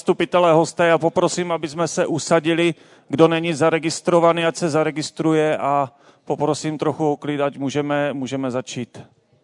zastupitelé, hosté, a poprosím, aby jsme se usadili. Kdo není zaregistrovaný, ať se zaregistruje a poprosím trochu o klid, ať můžeme začít.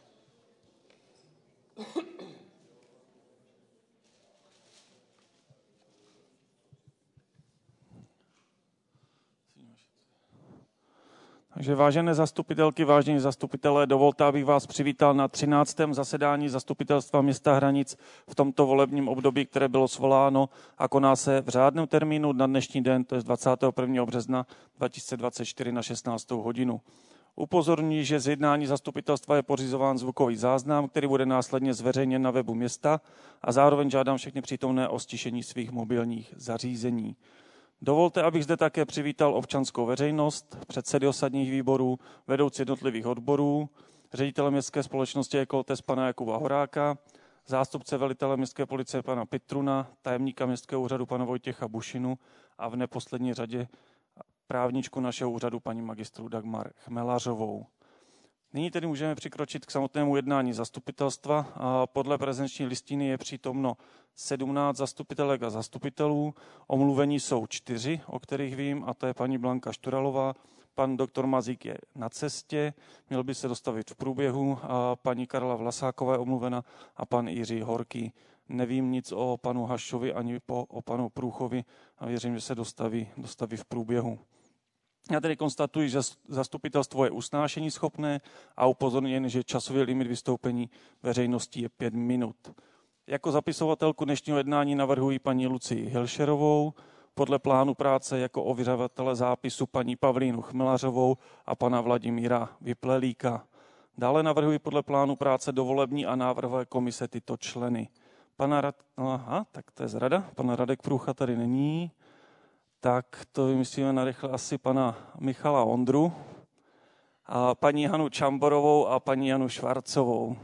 Takže vážené zastupitelky, vážení zastupitelé, dovolte, abych vás přivítal na 13. zasedání Zastupitelstva města Hranic v tomto volebním období, které bylo svoláno a koná se v řádném termínu na dnešní den, to je 21. března 2024 na 16. hodinu. Upozorňuji, že z jednání zastupitelstva je pořizován zvukový záznam, který bude následně zveřejněn na webu města, a zároveň žádám všechny přítomné o stišení svých mobilních zařízení. Dovolte, abych zde také přivítal občanskou veřejnost, předsedy osadních výborů, vedoucí jednotlivých odborů, ředitele městské společnosti Ekoltes pana Jakuba Horáka, zástupce velitele městské policie pana Pitruna, tajemníka městského úřadu pana Vojtěcha Bušinu a v neposlední řadě právničku našeho úřadu paní magistru Dagmar Chmelařovou. Nyní tedy můžeme přikročit k samotnému jednání zastupitelstva. Podle prezenční listiny je přítomno 17 zastupitelek a zastupitelů. Omluvení jsou 4, o kterých vím, a to je paní Blanka Štoralová, pan doktor Mazík je na cestě, měl by se dostavit v průběhu, a paní Karla Vlasáková je omluvena a pan Jiří Horký. Nevím nic o panu Hašovi ani o panu Průchovi a věřím, že se dostaví v průběhu. Já tedy konstatuji, že zastupitelstvo je usnášení schopné a upozorněn, že časový limit vystoupení veřejnosti je 5 minut. Jako zapisovatelku dnešního jednání navrhuji paní Lucii Hilšerovou, podle plánu práce jako ověřovatele zápisu paní Pavlínu Chmelařovou a pana Vladimíra Vyplelíka. Dále navrhuji podle plánu práce do volební a návrhové komise tyto členy. Tak to je zrada, pan Radek Průcha tady není. Tak to vymyslíme narychle asi pana Michala Ondru, a paní Hanu Čamborovou a paní Janu Švarcovou.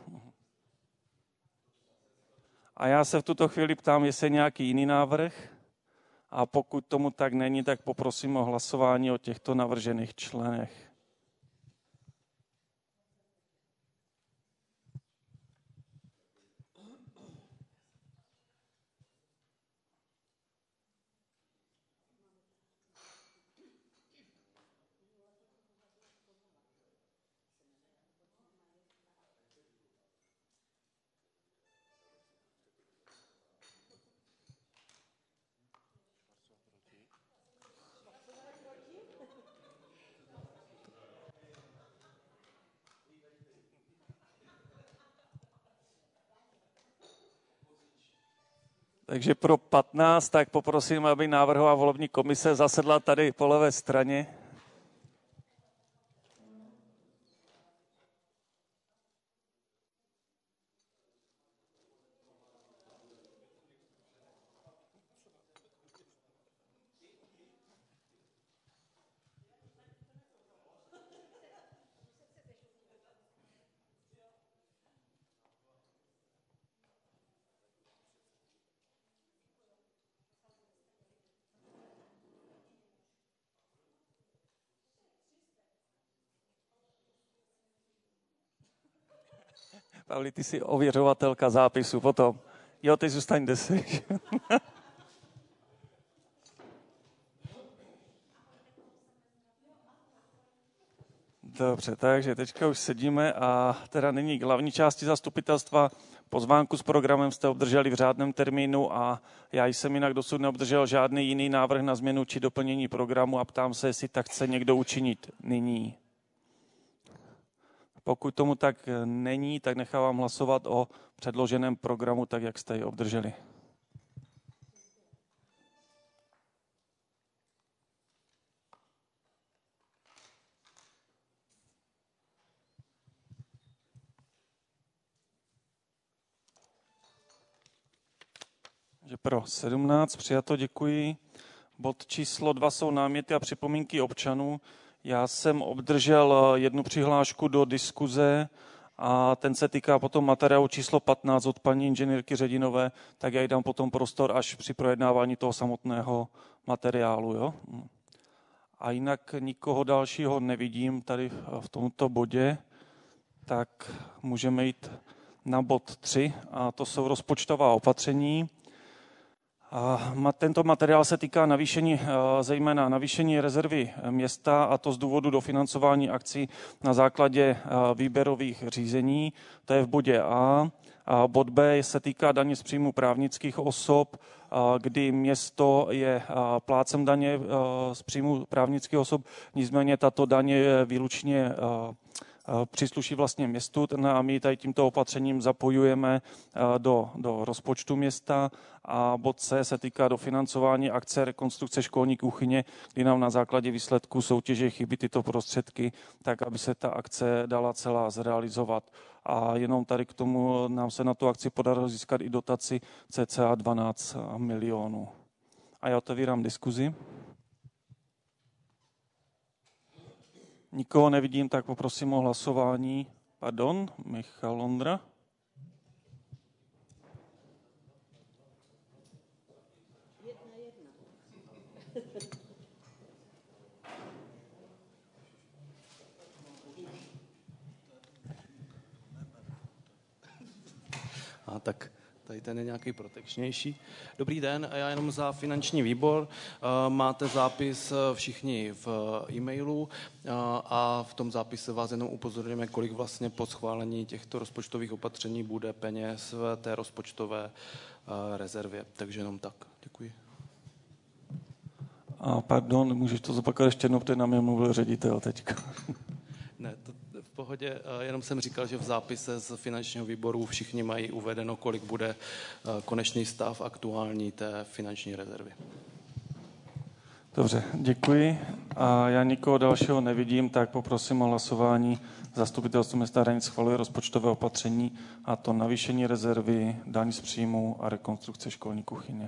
A já se v tuto chvíli ptám, jestli je nějaký jiný návrh, a pokud tomu tak není, tak poprosím o hlasování o těchto navržených členech. Takže pro 15, tak poprosím, aby návrhová volební komise zasedla tady po levé straně. Pavli, ty jsi ověřovatelka zápisu potom. Jo, ty zůstaň 10. Dobře, takže teďka už sedíme a teda nyní k hlavní části zastupitelstva. Pozvánku s programem jste obdrželi v řádném termínu a já jsem jinak dosud neobdržel žádný jiný návrh na změnu či doplnění programu a ptám se, jestli tak chce někdo učinit nyní. Pokud tomu tak není, tak nechávám hlasovat o předloženém programu tak, jak jste ji obdrželi. Že pro 17 přijato, děkuji. Bod číslo 2 jsou náměty a připomínky občanů. Já jsem obdržel jednu přihlášku do diskuze a ten se týká potom materiálu číslo 15 od paní inženýrky Ředinové, tak já jí dám potom prostor až při projednávání toho samotného materiálu. Jo? A jinak nikoho dalšího nevidím tady v tomto bodě, tak můžeme jít na bod 3 a to jsou rozpočtová opatření. Tento materiál se týká zejména navýšení rezervy města, a to z důvodu dofinancování akcí na základě výběrových řízení. To je v bodě A. Bod B se týká daně z příjmu právnických osob, kdy město je plátcem daně z příjmu právnických osob, nicméně tato daně výlučně přísluší vlastně městu a my tady tímto opatřením zapojujeme do rozpočtu města. A bod C se týká dofinancování akce rekonstrukce školní kuchyně, kdy nám na základě výsledků soutěže chybí tyto prostředky, tak aby se ta akce dala celá zrealizovat. A jenom tady k tomu nám se na tu akci podařilo získat i dotaci cca 12 milionů. A já otevírám diskuzi. Nikoho nevidím, tak poprosím o hlasování. Pardon, Michal Londra. Tak tady ten je nějaký protekčnější. Dobrý den, já jenom za finanční výbor. Máte zápis všichni v e-mailu a v tom zápise vás jenom upozorňujeme, kolik vlastně po schválení těchto rozpočtových opatření bude peněz v té rozpočtové rezervě. Takže jenom tak. Děkuji. Pardon, můžeš to zopakovat ještě jednou, protože na mě mluvil ředitel teďka. Ne, to v pohodě, jenom jsem říkal, že v zápise z finančního výboru všichni mají uvedeno, kolik bude konečný stav aktuální té finanční rezervy. Dobře, děkuji. A já nikoho dalšího nevidím, tak poprosím o hlasování. Zastupitelstvo města Hranic schvaluje rozpočtové opatření, a to navýšení rezervy, daň z příjmu a rekonstrukce školní kuchyně.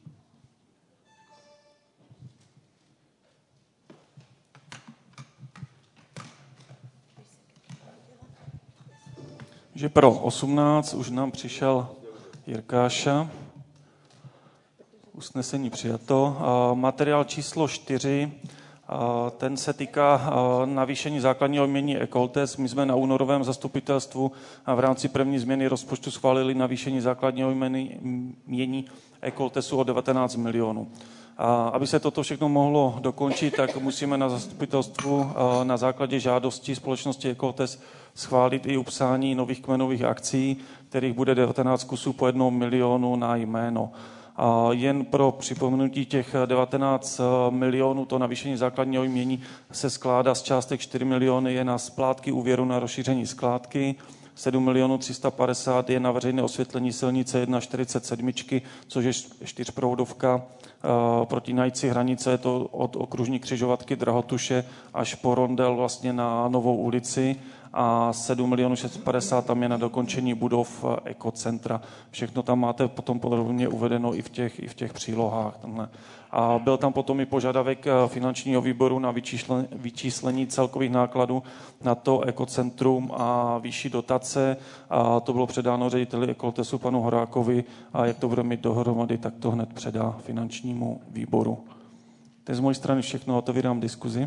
Že pro 18 už nám přišel Jirkáša. Usnesení přijato. Materiál číslo 4, ten se týká navýšení základního jmění Ekoltes. My jsme na únorovém zastupitelstvu v rámci první změny rozpočtu schválili navýšení základního jmění Ekoltesu o 19 milionů. A aby se toto všechno mohlo dokončit, tak musíme na zastupitelstvu na základě žádosti společnosti Ekoltes schválit i upsání nových kmenových akcí, kterých bude 19 kusů po 1 milionu na jméno. A jen pro připomenutí, těch 19 milionů, to navýšení základního jmění se skládá z částek 4 miliony je na splátky úvěru na rozšíření skládky, 7 milionů 350 je na veřejné osvětlení silnice 1,47, což je 4proudovka protinající hranice, je to od okružní křižovatky Drahotuše až po rondel vlastně na Novou ulici, a 7 milionů 650 tam je na dokončení budov ekocentra. Všechno tam máte potom podrobně uvedeno i v těch přílohách. A byl tam potom i požadavek finančního výboru na vyčíslení celkových nákladů na to ekocentrum a výši dotace. A to bylo předáno řediteli Ekoltesu panu Horákovi, a jak to bude mít dohromady, tak to hned předá finančnímu výboru. To je z mojí strany všechno, otevírám diskuzi.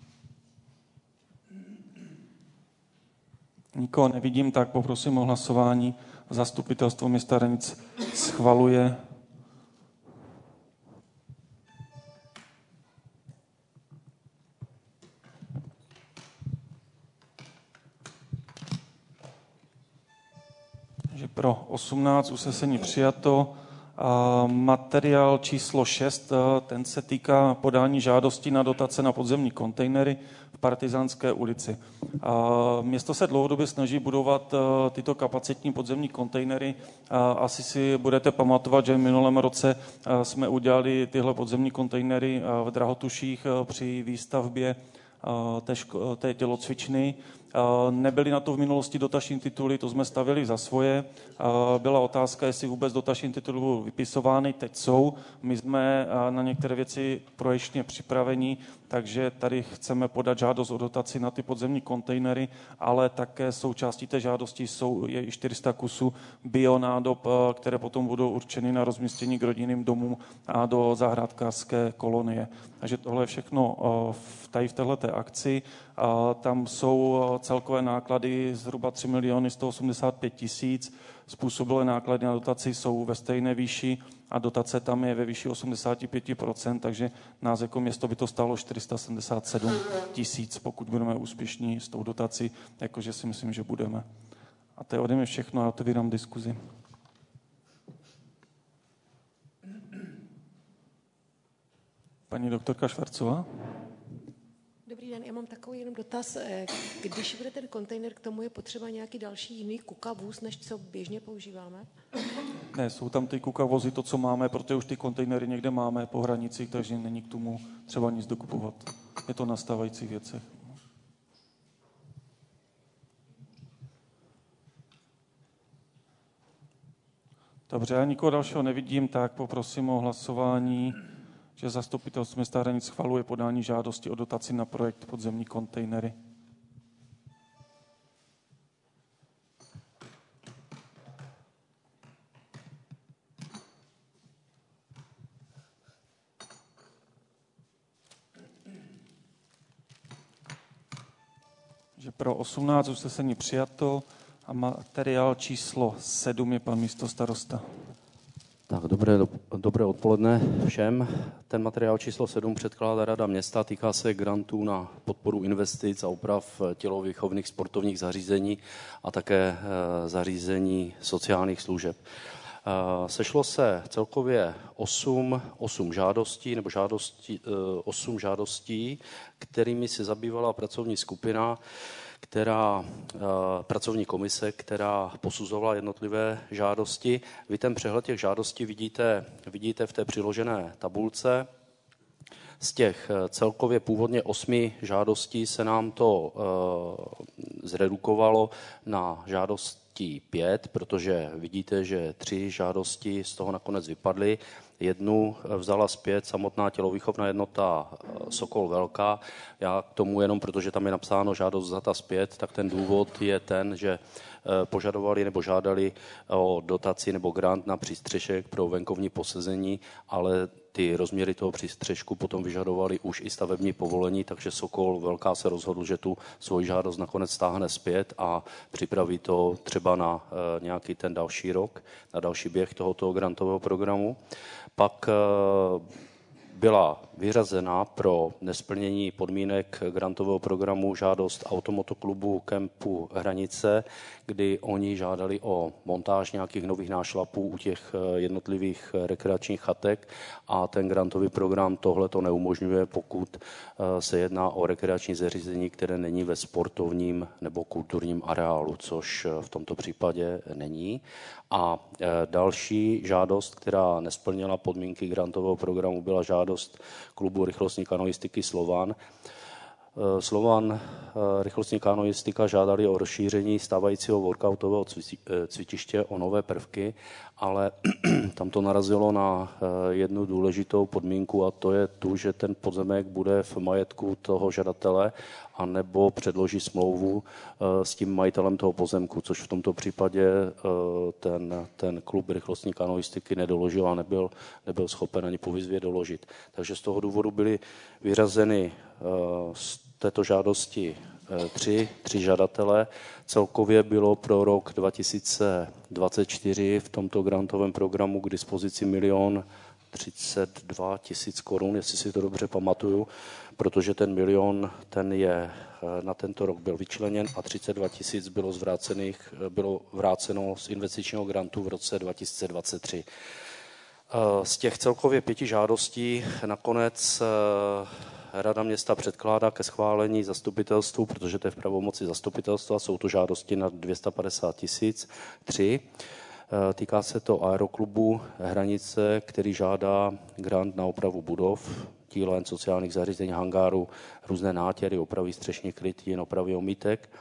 Nikoho nevidím, tak poprosím o hlasování. Zastupitelstvo města Hranic schvaluje že pro 18 usnesení přijato. Materiál číslo 6, ten se týká podání žádosti na dotace na podzemní kontejnery v Partizánské ulici. Město se dlouhodobě snaží budovat tyto kapacitní podzemní kontejnery. Asi si budete pamatovat, že v minulém roce jsme udělali tyhle podzemní kontejnery v Drahotuších při výstavbě té tělocvičny. Nebyly na to v minulosti dotační tituly, to jsme stavěli za svoje. Byla otázka, jestli vůbec dotační tituly budou vypisovány, teď jsou. My jsme na některé věci projekčně připraveni, takže tady chceme podat žádost o dotaci na ty podzemní kontejnery, ale také součástí té žádosti je i 400 kusů bionádob, které potom budou určeny na rozmístění k rodinným domům a do zahrádkářské kolonie. Takže tohle je všechno tady v téhleté akci. Tam jsou celkové náklady zhruba 3 miliony 185 tisíc, Způsobilé náklady na dotaci jsou ve stejné výši a dotace tam je ve výši 85%, takže nás jako město by to stálo 477 000, pokud budeme úspěšní s tou dotací, jakože si myslím, že budeme. A to je ode mě všechno, já otevírám diskuzi. Paní doktorka Švarcová. Dobrý den, já mám takový jenom dotaz. Když bude ten kontejner, k tomu je potřeba nějaký další jiný kukavůz, než co běžně používáme? Ne, jsou tam ty kukavozy, to, co máme, protože už ty kontejnery někde máme po hranicích, takže není k tomu třeba nic dokupovat. Je to na stávajících věcech. Dobře, já nikoho dalšího nevidím, tak poprosím o hlasování, že zastupitelstvo města Hranic schvaluje podání žádosti o dotaci na projekt podzemní kontejnery. Že pro 18 usnesení přijato a materiál číslo 7 je pan místostarosta. Tak, dobré odpoledne všem. Ten materiál číslo 7 předkládá Rada města, týká se grantů na podporu investic a oprav tělovýchovných sportovních zařízení a také zařízení sociálních služeb. Sešlo se celkově 8 žádostí, kterými se zabývala pracovní skupina, pracovní komise, která posuzovala jednotlivé žádosti. Vy ten přehled těch žádostí vidíte v té přiložené tabulce. Z těch celkově původně 8 žádostí se nám to zredukovalo na žádosti 5, protože vidíte, že 3 žádosti z toho nakonec vypadly. Jednu vzala zpět samotná tělovýchovná jednota Sokol Velká. Já k tomu jenom, protože tam je napsáno žádost vzata zpět, tak ten důvod je ten, že požadovali nebo žádali o dotaci nebo grant na přístřešek pro venkovní posezení, ale ty rozměry toho přístřešku potom vyžadovali už i stavební povolení, takže Sokol Velká se rozhodl, že tu svoji žádost nakonec stáhne zpět a připraví to třeba na nějaký ten další rok, na další běh tohoto grantového programu. Pak byla vyřazena pro nesplnění podmínek grantového programu žádost automotoklubu Kempu Hranice, kdy oni žádali o montáž nějakých nových nášlapů u těch jednotlivých rekreačních chatek a ten grantový program tohle to neumožňuje, pokud se jedná o rekreační zařízení, které není ve sportovním nebo kulturním areálu, což v tomto případě není. A další žádost, která nesplnila podmínky grantového programu, byla žádost klubu rychlostní kanoistiky Slovan. Rychlostní kanoistika žádali o rozšíření stávajícího workoutového cvičiště o nové prvky, ale tam to narazilo na jednu důležitou podmínku a to je tu, že ten pozemek bude v majetku toho žadatele anebo předloží smlouvu s tím majitelem toho pozemku, což v tomto případě ten klub rychlostní kanoistiky nedoložil a nebyl schopen ani po výzvě doložit. Takže z toho důvodu byly vyrazeny z této žádosti tři žadatele. Celkově bylo pro rok 2024 v tomto grantovém programu k dispozici 1 032 000 korun, jestli si to dobře pamatuju, protože ten milion, ten je na tento rok byl vyčleněn a 32 000 bylo vráceno z investičního grantu v roce 2023. Z těch celkově 5 žádostí nakonec Rada města předkládá ke schválení zastupitelstvu, protože to je v pravomoci zastupitelstva, jsou to žádosti na 250 000, 3. Týká se to aeroklubu Hranice, který žádá grant na opravu budov, dílen sociálních zařízení, hangáru, různé nátěry, opravy střešních krytin, opravy omítek.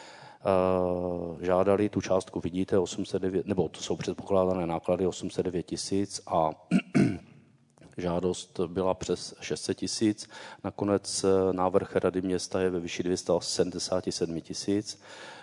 Žádali tu částku, vidíte, 809, nebo to jsou předpokládané náklady 809 000 a žádost byla přes 600 000. Nakonec návrh Rady města je ve výši 277 000.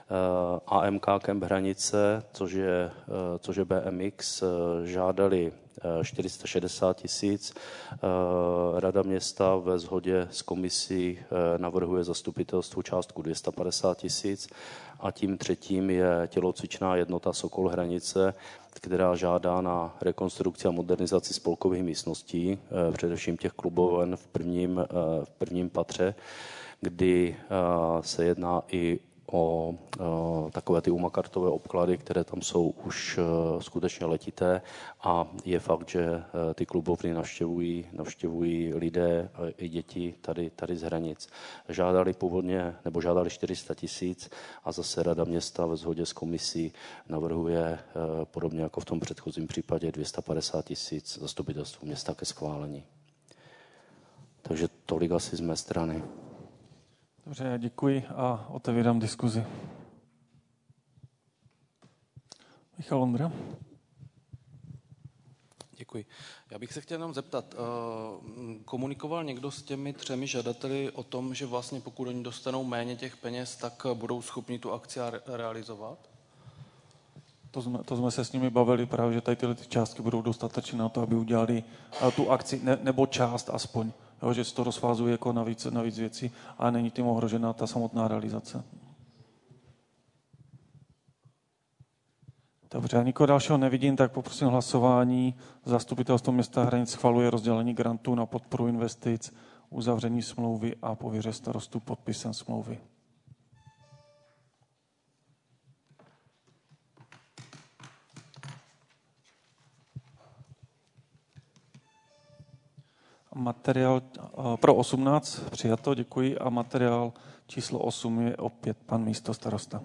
AMK Kemp Hranice, což je BMX, žádali 460 000. Rada města ve shodě s komisí navrhuje zastupitelstvu částku 250 000 a tím třetím je tělocvičná jednota Sokol Hranice, která žádá na rekonstrukci a modernizaci spolkových místností, především těch kluboven v prvním patře, kdy se jedná i o takové ty umakartové obklady, které tam jsou už skutečně letité a je fakt, že ty klubovny navštěvují lidé i děti tady z Hranic. Žádali 400 000 a zase Rada města ve shodě s komisí navrhuje podobně jako v tom předchozím případě 250 000 zastupitelstvu města ke schválení. Takže tolik asi z mé strany. Dobře, já děkuji a otevírám diskuzi. Michal Ondra. Děkuji. Já bych se chtěl jenom zeptat, komunikoval někdo s těmi 3 žadateli o tom, že vlastně pokud oni dostanou méně těch peněz, tak budou schopni tu akci realizovat? To jsme se s nimi bavili právě, že tady tyhle částky budou dostatečné na to, aby udělali tu akci, nebo část aspoň. Jo, že se to rozfázuje jako navíc věcí a není tím ohrožená ta samotná realizace. Dobře, a nikoho dalšího nevidím, tak poprosím hlasování. Zastupitelstvo města Hranic schvaluje rozdělení grantů na podporu investic, uzavření smlouvy a pověřuje starostu podpisem smlouvy. Materiál pro 18 přijato, děkuji. A materiál číslo 8 je opět pan místostarosta.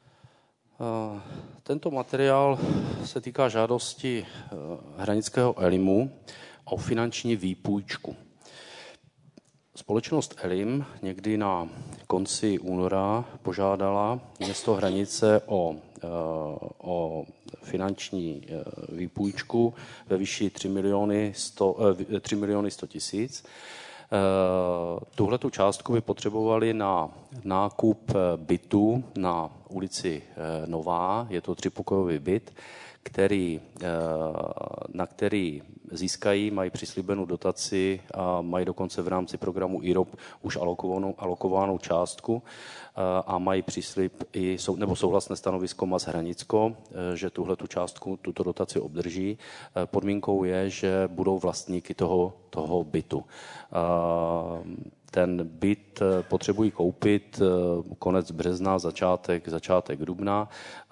Tento materiál se týká žádosti Hranického Elimu o finanční výpůjčku. Společnost Elim někdy na konci února požádala město Hranice o finanční výpůjčku ve výši 3 miliony 100 000. Tuhletu částku by potřebovali na nákup bytu na ulici Nová, je to 3pokojový byt, na který získají, mají přislíbenou dotaci a mají dokonce v rámci programu IROP už alokovanou částku a mají příslib nebo souhlasné stanovisko MAS Hranicko, že tuhletu částku, tuto dotaci obdrží. Podmínkou je, že budou vlastníky toho bytu. Ten byt potřebují koupit konec března, začátek dubna.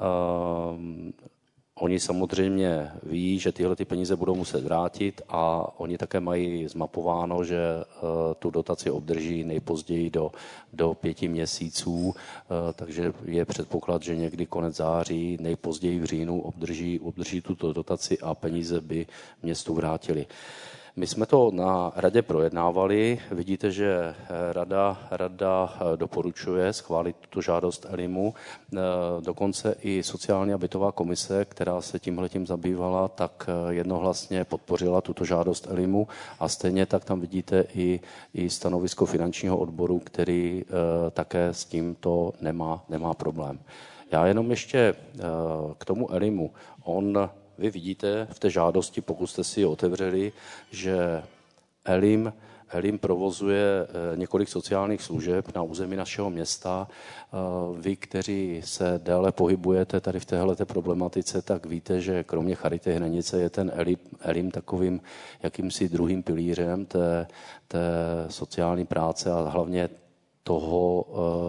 Oni samozřejmě ví, že tyhle ty peníze budou muset vrátit a oni také mají zmapováno, že tu dotaci obdrží nejpozději do 5 měsíců, takže je předpoklad, že někdy konec září, nejpozději v říjnu obdrží tuto dotaci a peníze by městu vrátili. My jsme to na radě projednávali. Vidíte, že rada doporučuje schválit tuto žádost Elimu. Dokonce i sociální a bytová komise, která se tímhletím zabývala, tak jednohlasně podpořila tuto žádost Elimu a stejně tak tam vidíte i stanovisko finančního odboru, který také s tímto nemá problém. Já jenom ještě k tomu Elimu. Vy vidíte v té žádosti, pokud jste si ji otevřeli, že Elim provozuje několik sociálních služeb na území našeho města. Vy, kteří se déle pohybujete tady v téhleté problematice, tak víte, že kromě Charity Hranice je ten Elim takovým jakýmsi druhým pilířem té sociální práce a hlavně toho,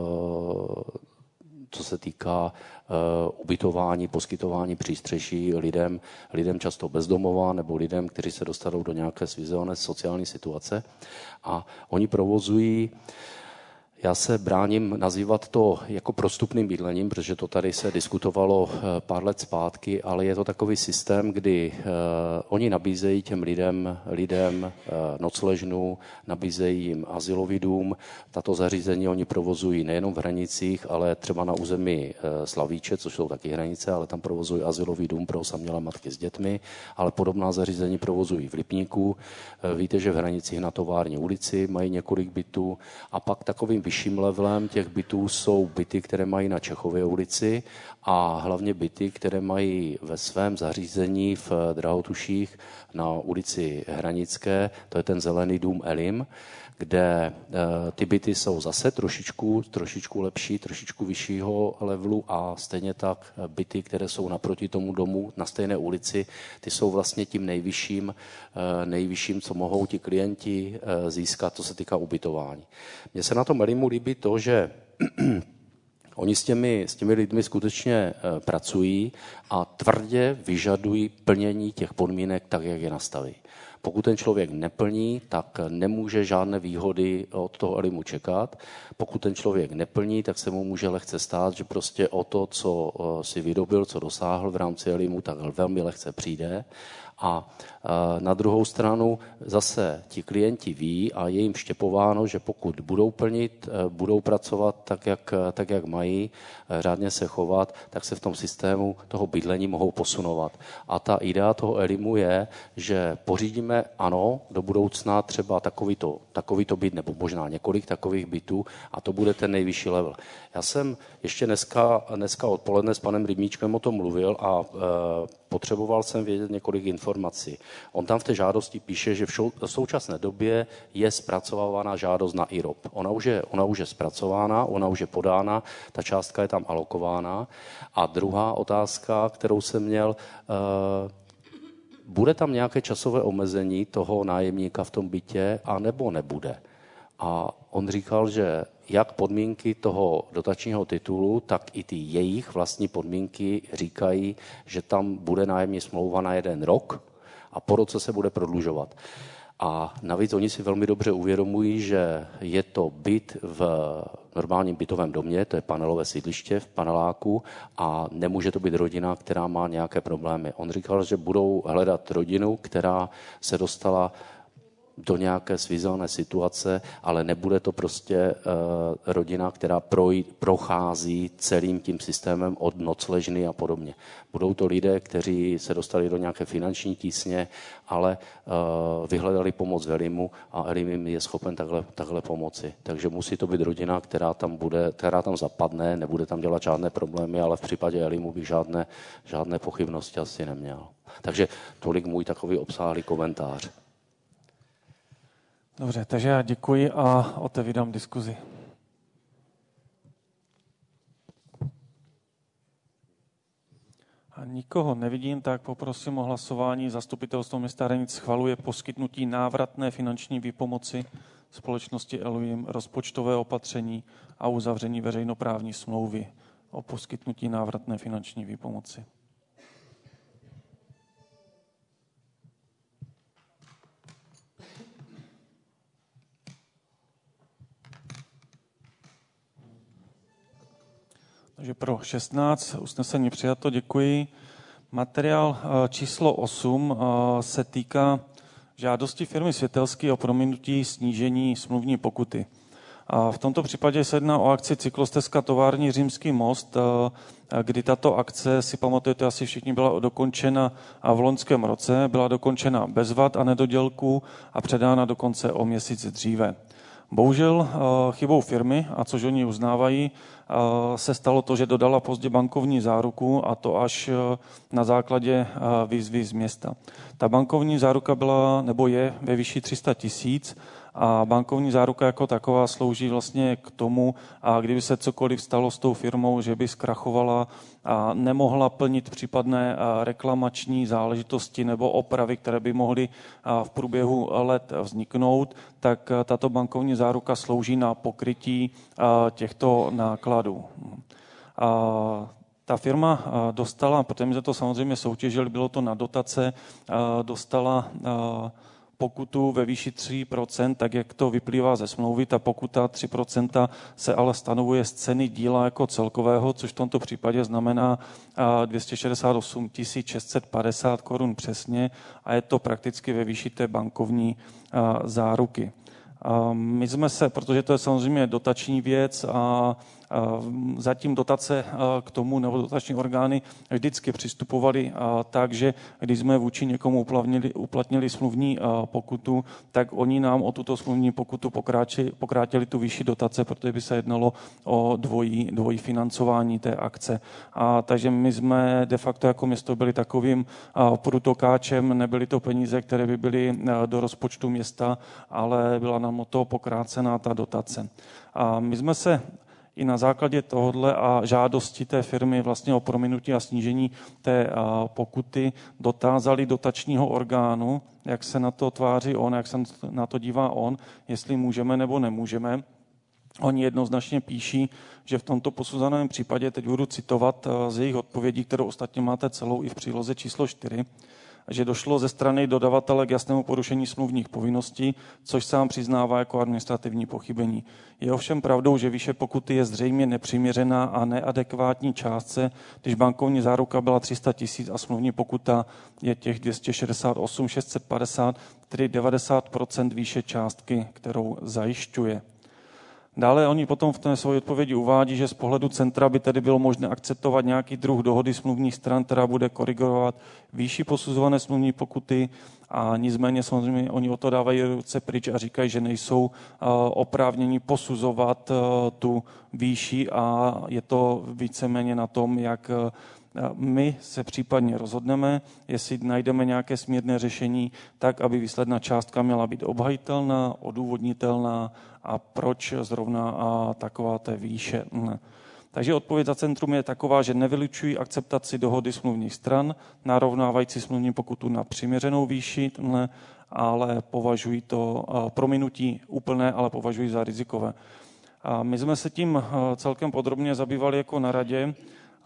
co se týká ubytování, poskytování přístřeší lidem často bezdomova nebo lidem, kteří se dostanou do nějaké svízelné sociální situace. A oni provozují, já se bráním nazývat to jako prostupným bydlením, protože to tady se diskutovalo pár let zpátky, ale je to takový systém, kdy oni nabízejí těm lidem nocležnu, nabízejí jim azylový dům. Tato zařízení oni provozují nejenom v Hranicích, ale třeba na území Slavíče, což jsou taky Hranice, ale tam provozují azylový dům pro osamělé matky s dětmi, ale podobná zařízení provozují v Lipníku. Víte, že v Hranicích na Tovární ulici mají několik bytů a pak takovým nejvyšším levelem těch bytů jsou byty, které mají na Čechově ulici a hlavně byty, které mají ve svém zařízení v Drahotuších na ulici Hranické, to je ten zelený dům Elim, kde ty byty jsou zase trošičku lepší, trošičku vyššího levelu a stejně tak byty, které jsou naproti tomu domu na stejné ulici, ty jsou vlastně tím nejvyšším, co mohou ti klienti získat, co se týká ubytování. Mně se na tom Elimu líbí to, že oni s těmi lidmi skutečně pracují a tvrdě vyžadují plnění těch podmínek tak, jak je nastaví. Pokud ten člověk neplní, tak nemůže žádné výhody od toho Elimu čekat. Pokud ten člověk neplní, tak se mu může lehce stát, že prostě o to, co si vydobil, co dosáhl v rámci Elimu, tak velmi lehce přijde. A na druhou stranu zase ti klienti ví a je jim vštěpováno, že pokud budou plnit, budou pracovat tak, jak mají, řádně se chovat, tak se v tom systému toho bydlení mohou posunovat. A ta idea toho Elimu je, že pořídíme, ano, do budoucna třeba takovýto byt, nebo možná několik takových bytů a to bude ten nejvyšší level. Já jsem ještě dneska odpoledne s panem Rybníčkem o tom mluvil a potřeboval jsem vědět několik informací. On tam v té žádosti píše, že v současné době je zpracovávána žádost na IROP. Ona už je zpracována, ona už je podána, ta částka je tam alokována. A druhá otázka, kterou jsem měl, bude tam nějaké časové omezení toho nájemníka v tom bytě, anebo nebude? A on říkal, že jak podmínky toho dotačního titulu, tak i ty jejich vlastní podmínky říkají, že tam bude nájemní smlouva na 1 rok a po roce se bude prodlužovat. A navíc oni si velmi dobře uvědomují, že je to byt v normálním bytovém domě, to je panelové sídliště v paneláku a nemůže to být rodina, která má nějaké problémy. On říkal, že budou hledat rodinu, která se dostala do nějaké svízelné situace, ale nebude to prostě rodina, která prochází celým tím systémem od nocležny a podobně. Budou to lidé, kteří se dostali do nějaké finanční tísně, ale vyhledali pomoc v Elimu a Elim jim je schopen takhle pomoci. Takže musí to být rodina, která tam zapadne, nebude tam dělat žádné problémy, ale v případě Elimu bych žádné pochybnosti asi neměl. Takže tolik můj takový obsáhlý komentář. Dobře, takže já děkuji a otevírám diskuzi. A nikoho nevidím, tak poprosím o hlasování. Zastupitelstvo města Hranic schvaluje poskytnutí návratné finanční výpomoci společnosti Eluim, rozpočtové opatření a uzavření veřejnoprávní smlouvy o poskytnutí návratné finanční výpomoci. Takže pro 16 usnesení přijato, děkuji. Materiál číslo 8 se týká žádosti firmy Světelský o prominutí snížení smluvní pokuty. A v tomto případě se jedná o akci cyklostezka tovární Římský most, kdy tato akce, si pamatujete asi všichni, byla dokončena v loňském roce, byla dokončena bez vad a nedodělků a předána dokonce o měsíc dříve. Bohužel chybou firmy, a což oni uznávají, se stalo to, že dodala pozdě bankovní záruku a to až na základě výzvy z města. Ta bankovní záruka byla nebo je ve výši 300 000 a bankovní záruka jako taková slouží vlastně k tomu, a kdyby se cokoliv stalo s tou firmou, že by zkrachovala a nemohla plnit případné reklamační záležitosti nebo opravy, které by mohly v průběhu let vzniknout, tak tato bankovní záruka slouží na pokrytí těchto nákladů. Ta firma dostala, protože my jsme to samozřejmě soutěžili, bylo to na dotace, dostala pokutu ve výši 3%, tak jak to vyplývá ze smlouvy. Ta pokuta 3% se ale stanovuje z ceny díla jako celkového, což v tomto případě znamená 268 650 korun přesně a je to prakticky ve výši té bankovní záruky. My jsme se, protože to je samozřejmě dotační věc a zatím dotace k tomu, nebo dotační orgány vždycky přistupovaly tak, že když jsme vůči někomu uplatnili smluvní pokutu, tak oni nám o tuto smluvní pokutu pokrátili tu vyšší dotace, protože by se jednalo o dvojí financování té akce. Takže my jsme de facto jako město byli takovým průtokáčem, nebyly to peníze, které by byly do rozpočtu města, ale byla nám o to pokrácená ta dotace. A my jsme se i na základě tohohle a žádosti té firmy vlastně o prominutí a snížení té pokuty dotázali dotačního orgánu, jak se na to tváří on, jak se na to dívá on, jestli můžeme nebo nemůžeme. Oni jednoznačně píší, že v tomto posuzovaném případě, teď budu citovat z jejich odpovědí, kterou ostatně máte celou i v příloze číslo 4, že došlo ze strany dodavatele k jasnému porušení smluvních povinností, což sám přiznává jako administrativní pochybení. Je ovšem pravdou, že výše pokuty je zřejmě nepřiměřená a neadekvátní částce, když bankovní záruka byla 300 000 a smluvní pokuta je těch 268 650, tedy 90% výše částky, kterou zajišťuje. Dále oni potom v té své odpovědi uvádí, že z pohledu centra by tedy bylo možné akceptovat nějaký druh dohody smluvních stran, která bude korigovat výši posuzované smluvní pokuty, a nicméně samozřejmě oni o to dávají ruce pryč a říkají, že nejsou oprávněni posuzovat tu výši a je to víceméně na tom, jak my se případně rozhodneme, jestli najdeme nějaké smírné řešení, tak, aby výsledná částka měla být obhajitelná, odůvodnitelná a proč zrovna taková té výše. Takže odpověď za centrum je taková, že nevylučují akceptaci dohody smluvních stran, narovnávající smluvní pokutu na přiměřenou výši, ale považují to prominutí úplné, ale považují za rizikové. A my jsme se tím celkem podrobně zabývali jako na radě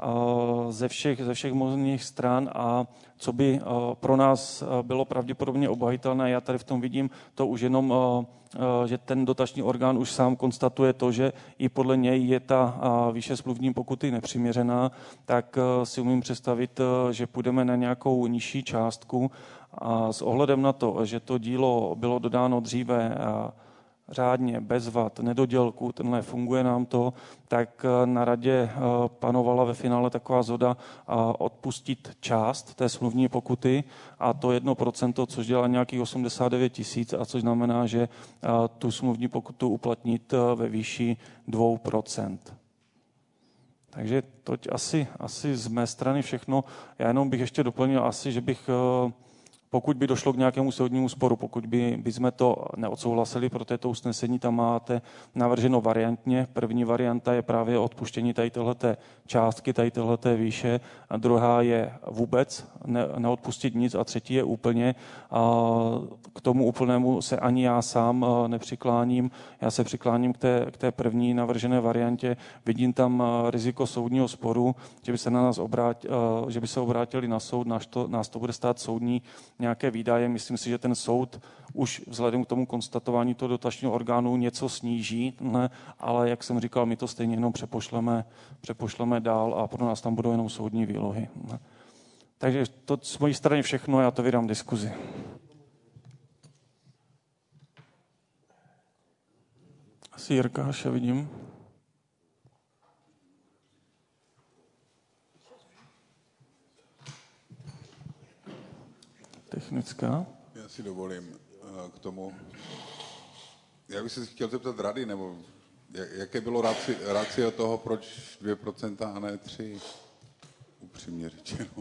ze všech možných stran a co by pro nás bylo pravděpodobně obhajitelné. Já tady v tom vidím to už jenom, že ten dotační orgán už sám konstatuje to, že i podle něj je ta výše smluvní pokuty nepřiměřená, tak si umím představit, že půjdeme na nějakou nižší částku a s ohledem na to, že to dílo bylo dodáno dříve řádně, bez vad, nedodělku, tenhle funguje nám to, tak na radě panovala ve finále taková shoda odpustit část té smluvní pokuty a to 1%, což dělá nějakých 89 000, a což znamená, že tu smluvní pokutu uplatnit ve výši 2%. Takže toť asi z mé strany všechno. Já jenom bych ještě doplnil asi, že bych pokud by došlo k nějakému soudnímu sporu, pokud by jsme to neodsouhlasili, protože to usnesení tam máte navrženo variantně. První varianta je právě odpuštění tady téhleté částky, tady téhleté výše, a druhá je vůbec neodpustit nic a třetí je úplně. K tomu úplnému se ani já sám nepřikláním. Já se přikláním k té první navržené variantě. Vidím tam riziko soudního sporu, že by se na nás že by se obrátili na soud, nás to bude stát soudní nějaké výdaje. Myslím si, že ten soud už vzhledem k tomu konstatování toho dotačního orgánu něco sníží, ale jak jsem říkal, my to stejně jenom přepošleme dál a pro nás tam budou jenom soudní výlohy. Takže to z mojí strany všechno, já to vydám diskuzi. Asi Jirka Haše vidím. Technická. Já si dovolím k tomu. Já bych se chtěl zeptat rady, nebo jaké bylo ratio toho, proč 2% a ne 3%, upřímně řečeno.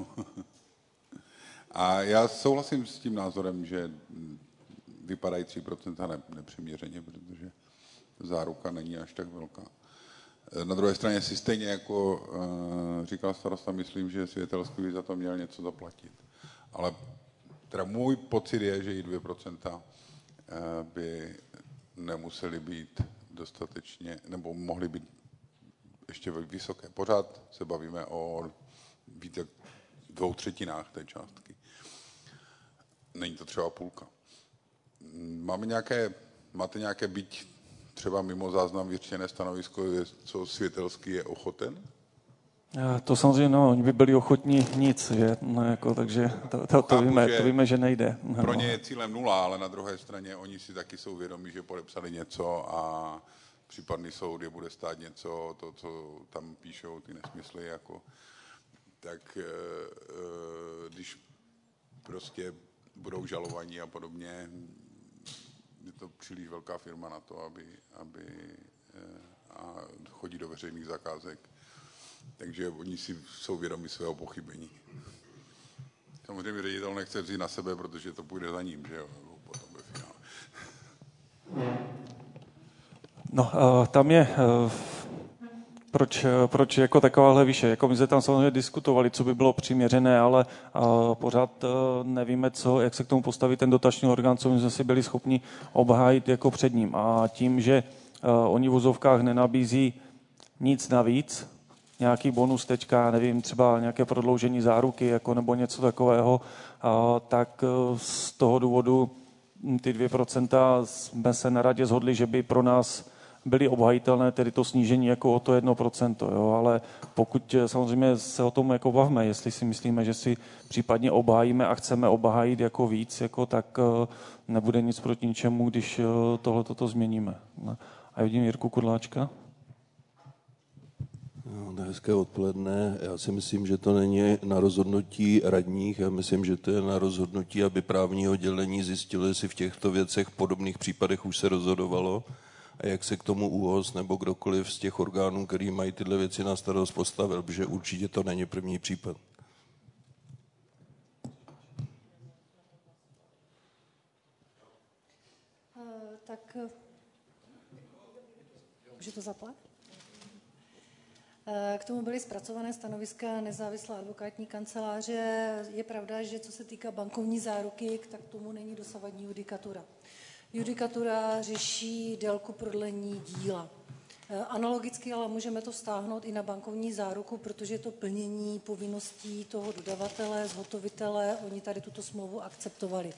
A já souhlasím s tím názorem, že vypadají 3% nepřiměřeně, protože záruka není až tak velká. Na druhé straně si stejně jako říkal starosta, myslím, že Světelský by za to měl něco zaplatit. Ale teda můj pocit je, že i 2% by nemuseli být dostatečně, nebo mohly být ještě vysoké. Pořád se bavíme o více 2/3 té částky. Není to třeba půlka. Máte nějaké byť třeba mimo záznam vyřčené stanovisko, co Světelský je ochoten? To samozřejmě, oni by byli ochotní nic, že? Takže to víme, že nejde. Pro ně je cílem 0, ale na druhé straně oni si taky jsou vědomí, že podepsali něco a případný soud je bude stát něco, to, co tam píšou, ty nesmysly, jako, tak když prostě budou žalovaní a podobně, je to příliš velká firma na to, aby a chodí do veřejných zakázek. Takže oni si jsou vědomi svého pochybení. Samozřejmě ředitel nechce vzít na sebe, protože to půjde za ním, že jo, potom ve finále. No, tam je, proč jako takováhle výše, jako my jsme tam samozřejmě diskutovali, co by bylo přiměřené, ale pořád nevíme, jak se k tomu postaví ten dotační orgán, co my jsme si byli schopni obhájit jako před ním. A tím, že oni v vozovkách nenabízí nic navíc, nějaký bonus tečka, nevím, třeba nějaké prodloužení záruky jako, nebo něco takového, tak z toho důvodu ty 2% jsme se na radě shodli, že by pro nás byly obhajitelné, tedy to snížení jako o to 1%, jo, ale pokud samozřejmě se o tom jako bavme, jestli si myslíme, že si případně obhájíme a chceme obhájit jako víc, jako, tak nebude nic proti ničemu, když tohleto změníme. A vidím Jirku Kudláčka. No, hezké odpoledne. Já si myslím, že to není na rozhodnutí radních. Já myslím, že to je na rozhodnutí, aby právní oddělení zjistilo, jestli v těchto věcech v podobných případech už se rozhodovalo a jak se k tomu ÚOHS nebo kdokoliv z těch orgánů, který mají tyhle věci na starost, postavil, protože určitě to není první případ. Tak můžu to zaplat? K tomu byly zpracované stanoviska nezávislé advokátní kanceláře. Je pravda, že co se týká bankovní záruky, tak tomu není dosavadní judikatura. Judikatura řeší délku prodlení díla. Analogicky ale můžeme to vztáhnout i na bankovní záruku, protože je to plnění povinností toho dodavatele, zhotovitele. Oni tady tuto smlouvu akceptovali.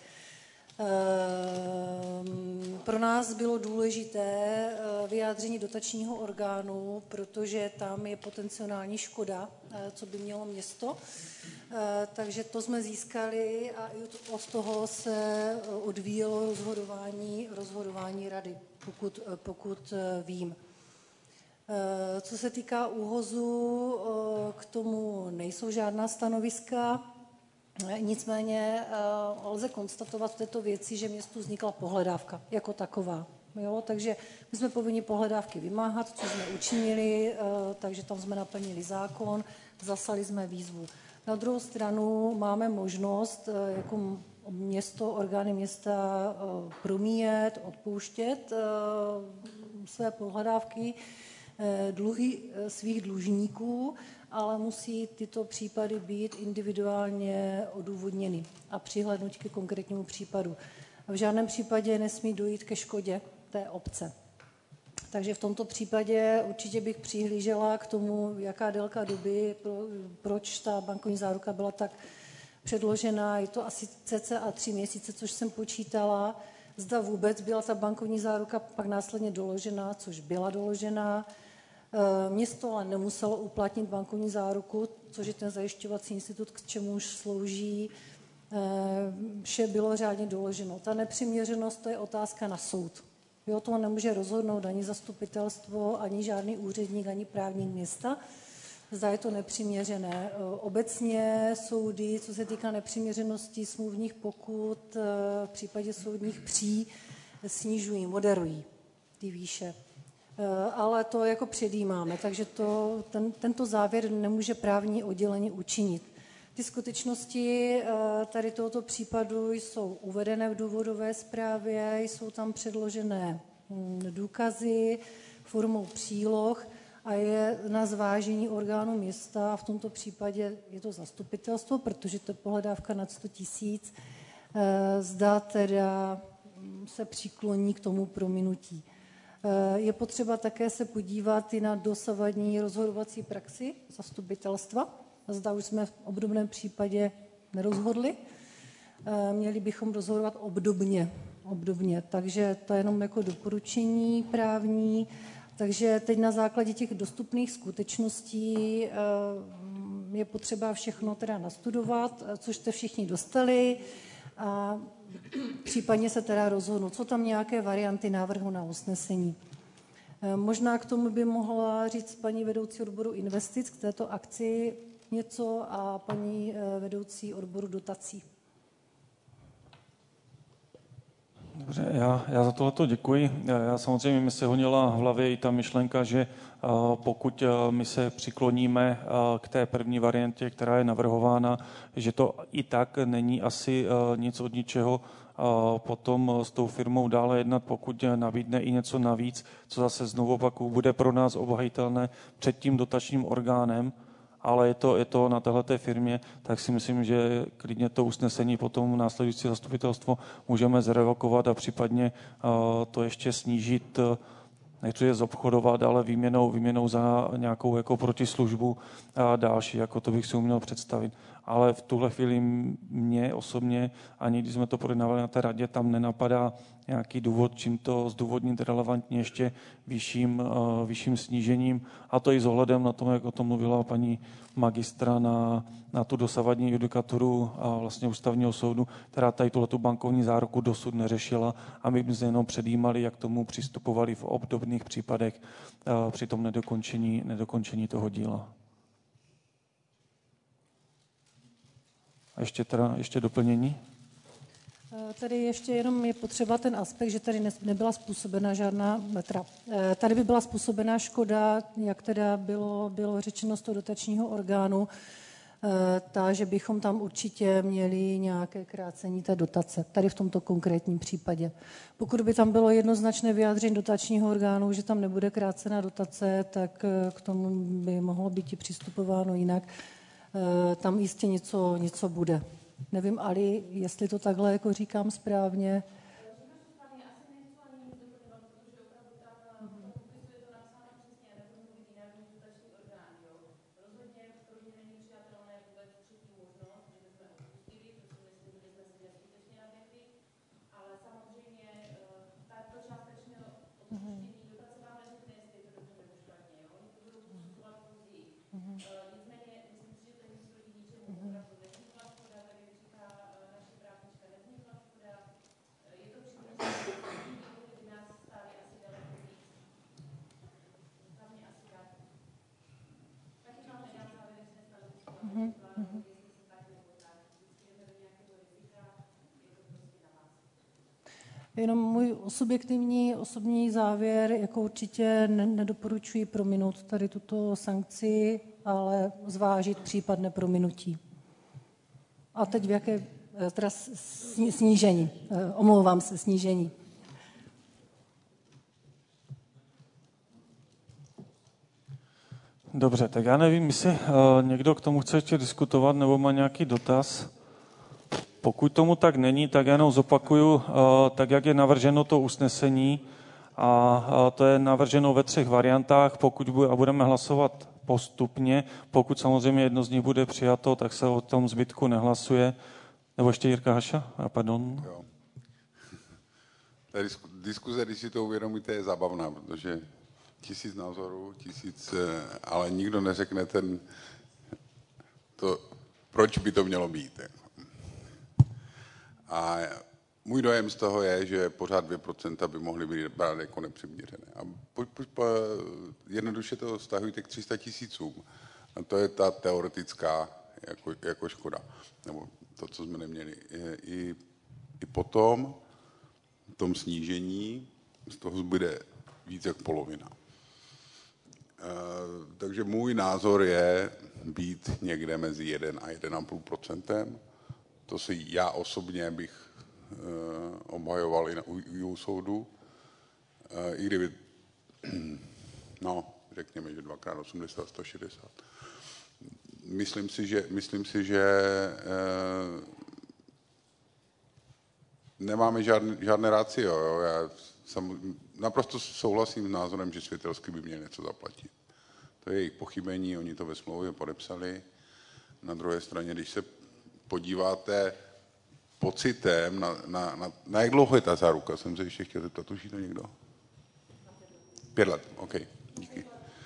Pro nás bylo důležité vyjádření dotačního orgánu, protože tam je potenciální škoda, co by mělo město. Takže to jsme získali a i od toho se odvíjelo rozhodování rady, pokud vím. Co se týká ÚOHSu, k tomu nejsou žádná stanoviska. Nicméně lze konstatovat v této věci, že městu vznikla pohledávka jako taková. Jo? Takže my jsme povinni pohledávky vymáhat, co jsme učinili, takže tam jsme naplnili zákon, zaslali jsme výzvu. Na druhou stranu máme možnost jako město, orgány města promíjet, odpouštět své pohledávky, dluhy svých dlužníků, ale musí tyto případy být individuálně odůvodněny a přihlédnout ke konkrétnímu případu. V žádném případě nesmí dojít ke škodě té obce. Takže v tomto případě určitě bych přihlížela k tomu, jaká délka doby, proč ta bankovní záruka byla tak předložená. Je to asi cca 3 měsíce, což jsem počítala. Zda vůbec byla ta bankovní záruka pak následně doložená, což byla doložená. Město ale nemuselo uplatnit bankovní záruku, což je ten zajišťovací institut, k čemuž slouží. Vše bylo řádně doloženo. Ta nepřiměřenost, to je otázka na soud. Jo, to nemůže rozhodnout ani zastupitelstvo, ani žádný úředník, ani právník města. Zda je to nepřiměřené. Obecně soudy, co se týká nepřiměřenosti smluvních pokut, v případě soudních pří, snižují, moderují ty výše. Ale to jako předjímáme, takže tento závěr nemůže právní oddělení učinit. Ty skutečnosti tady tohoto případu jsou uvedené v důvodové zprávě, jsou tam předložené důkazy formou příloh a je na zvážení orgánu města, v tomto případě je to zastupitelstvo, protože to je pohledávka nad 100 000, zda teda se přikloní k tomu prominutí. Je potřeba také se podívat i na dosavadní rozhodovací praxi zastupitelstva. Zda už jsme v obdobném případě nerozhodli. Měli bychom rozhodovat obdobně. Takže to je jenom jako doporučení právní. Takže teď na základě těch dostupných skutečností je potřeba všechno teda nastudovat, což jste všichni dostali. A případně se teda rozhodnout. Jsou tam nějaké varianty návrhu na usnesení. Možná k tomu by mohla říct paní vedoucí odboru investic k této akci něco a paní vedoucí odboru dotací. Dobře, já za tohleto děkuji. Já samozřejmě mi se honila v hlavě i ta myšlenka, že pokud my se přikloníme k té první variantě, která je navrhována, že to i tak není asi nic od ničeho potom s tou firmou dále jednat, pokud nabídne i něco navíc, co zase znovu opakuju, bude pro nás obhajitelné před tím dotačním orgánem, ale je to na téhleté firmě, tak si myslím, že klidně to usnesení potom následující zastupitelstvo můžeme zrevokovat a případně to ještě snížit, nechci je zobchodovat, ale výměnou za nějakou jako protislužbu a další, jako to bych si uměl představit. Ale v tuhle chvíli mě osobně, ani když jsme to projednávali na té radě, tam nenapadá nějaký důvod, čím to zdůvodnit relevantně ještě vyšším snížením. A to i s ohledem na tom, jak o tom mluvila paní magistra na tu dosavadní judikaturu vlastně ústavního soudu, která tady tuhletu bankovní záruku dosud neřešila a my jsme jenom předjímali, jak tomu přistupovali v obdobných případech při tom nedokončení toho díla. A ještě doplnění? Tady ještě jenom je potřeba ten aspekt, že tady nebyla způsobena žádná tady by byla způsobená škoda, jak teda bylo řečeno z toho dotačního orgánu, že bychom tam určitě měli nějaké krácení té dotace, tady v tomto konkrétním případě. Pokud by tam bylo jednoznačné vyjádření dotačního orgánu, že tam nebude krácená dotace, tak k tomu by mohlo být i přistupováno jinak. Tam jistě něco bude. Nevím, Ali, jestli to takhle jako říkám správně. Jenom můj subjektivní osobní závěr, jako určitě nedoporučuji prominout tady tuto sankci, ale zvážit případné prominutí. A teď v jaké, teda snížení, omlouvám se, snížení. Dobře, tak já nevím, jestli někdo k tomu chce ještě diskutovat nebo má nějaký dotaz. Pokud tomu tak není, tak já jenom zopakuju, tak jak je navrženo to usnesení, a to je navrženo ve 3 variantách, budeme hlasovat postupně, pokud samozřejmě jedno z nich bude přijato, tak se o tom zbytku nehlasuje. Nebo ještě Jirka Haša? Pardon. Jo. Ta diskuze, když si to uvědomíte, je zábavná, protože 1000 názorů, ale nikdo neřekne proč by to mělo být. A můj dojem z toho je, že pořád 2% by mohly být brát jako nepřiměřené. A jednoduše to vztahujte k 300 000. A to je ta teoretická jako škoda. Nebo to, co jsme neměli. I potom v tom snížení z toho zbyde víc jak polovina. Takže můj názor je být někde mezi 1 a 1,5%. To si já osobně bych obhajoval i u soudu. I kdyby, řekněme, že 2x80, 160. Myslím si, že nemáme žádné ratio. Jo. Já naprosto souhlasím s názorem, že Světelský by měl něco zaplatit. To je jejich pochybení, oni to ve smlouvě podepsali. Na druhé straně, když se podíváte pocitem na jak dlouho je ta záruka, jsem se ještě chtěl zeptat, tuší to někdo? 5 let, OK, díky.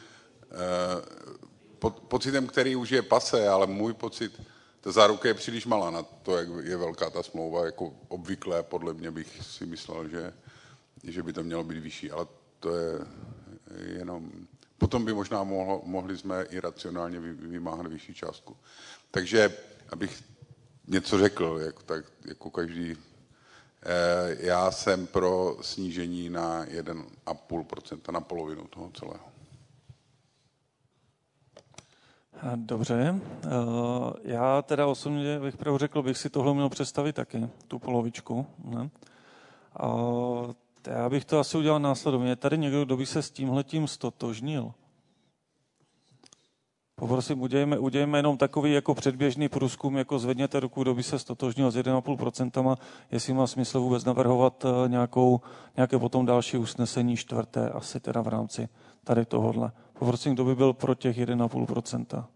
Pocitem, který už je pase, ale můj pocit, ta záruka je příliš malá na to, jak je velká ta smlouva, jako obvykle, podle mě bych si myslel, že by to mělo být vyšší, ale to je potom by možná mohli jsme i racionálně vymáhat vyšší částku. Takže, abych něco řekl, jako každý, já jsem pro snížení na 1,5%, na polovinu toho celého. Dobře, já teda osobně bych pravdu řekl, bych si tohle měl představit taky, tu polovičku. Ne? Já bych to asi udělal následovně. Je tady někdo, kdo by se s tímhletím stotožnil? Poprosím, udějme jenom takový jako předběžný průzkum, jako zvedněte ruku, kdo by se stotožnil s 1,5%, jestli má smysl vůbec navrhovat nějaké potom další usnesení čtvrté, asi teda v rámci tady tohodle. Poprosím, kdo by byl pro těch 1,5%.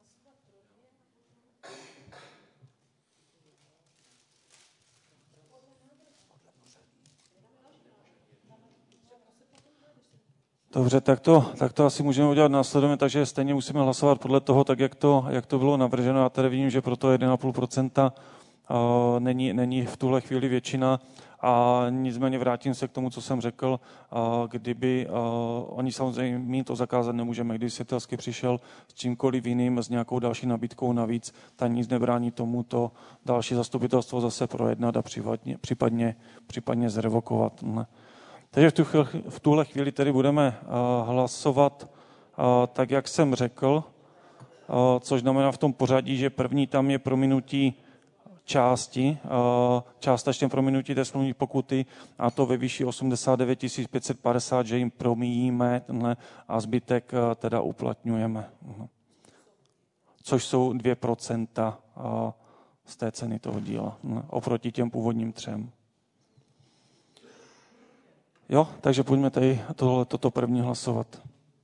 Dobře, tak to asi můžeme udělat následovně, takže stejně musíme hlasovat podle toho, tak jak to bylo navrženo. Já tady vidím, že pro to 1,5% není v tuhle chvíli většina. A nicméně vrátím se k tomu, co jsem řekl, kdyby oni samozřejmě my to zakázat nemůžeme, když Světelsky přišel s čímkoliv jiným, s nějakou další nabídkou navíc, tak nic nebrání tomu to další zastupitelstvo zase projednat a případně zrevokovat. Takže v tuhle chvíli tedy budeme hlasovat tak, jak jsem řekl, což znamená v tom pořadí, že první tam je prominutí částečně prominutí té smluvní pokuty, a to ve výši 89 550, že jim promíjíme a zbytek teda uplatňujeme. Což jsou 2% z té ceny toho díla, oproti těm původním 3. Jo, takže pojďme tady toto první hlasovat.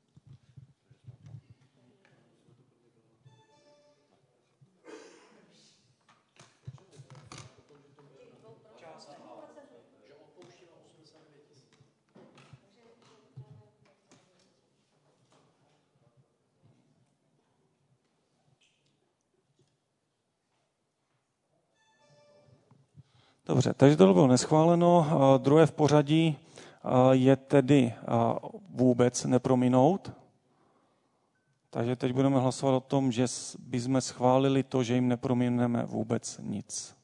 Dobře, takže to bylo neschváleno. Druhé v pořadí je tedy vůbec neprominout. Takže teď budeme hlasovat o tom, že bychom schválili to, že jim nepromineme vůbec nic.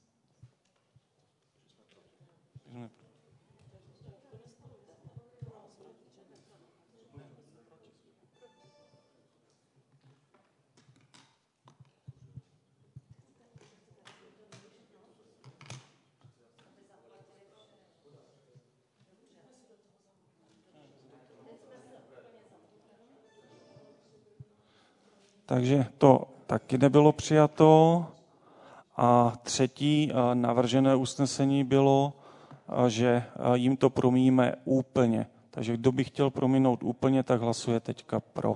Takže to taky nebylo přijato. A třetí navržené usnesení bylo, že jim to promíjíme úplně. Takže kdo by chtěl prominout úplně, tak hlasuje teďka pro.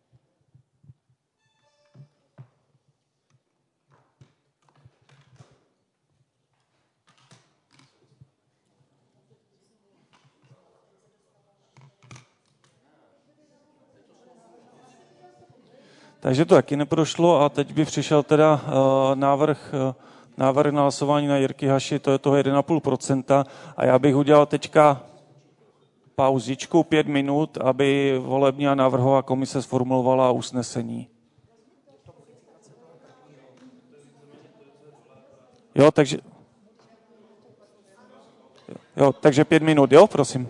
Takže to taky neprošlo a teď by přišel teda návrh na hlasování na Jirky Haši, to je toho 1,5%, a já bych udělal teďka pauzičku 5 minut, aby volební a návrhová komise sformulovala usnesení. Takže 5 minut, jo, prosím.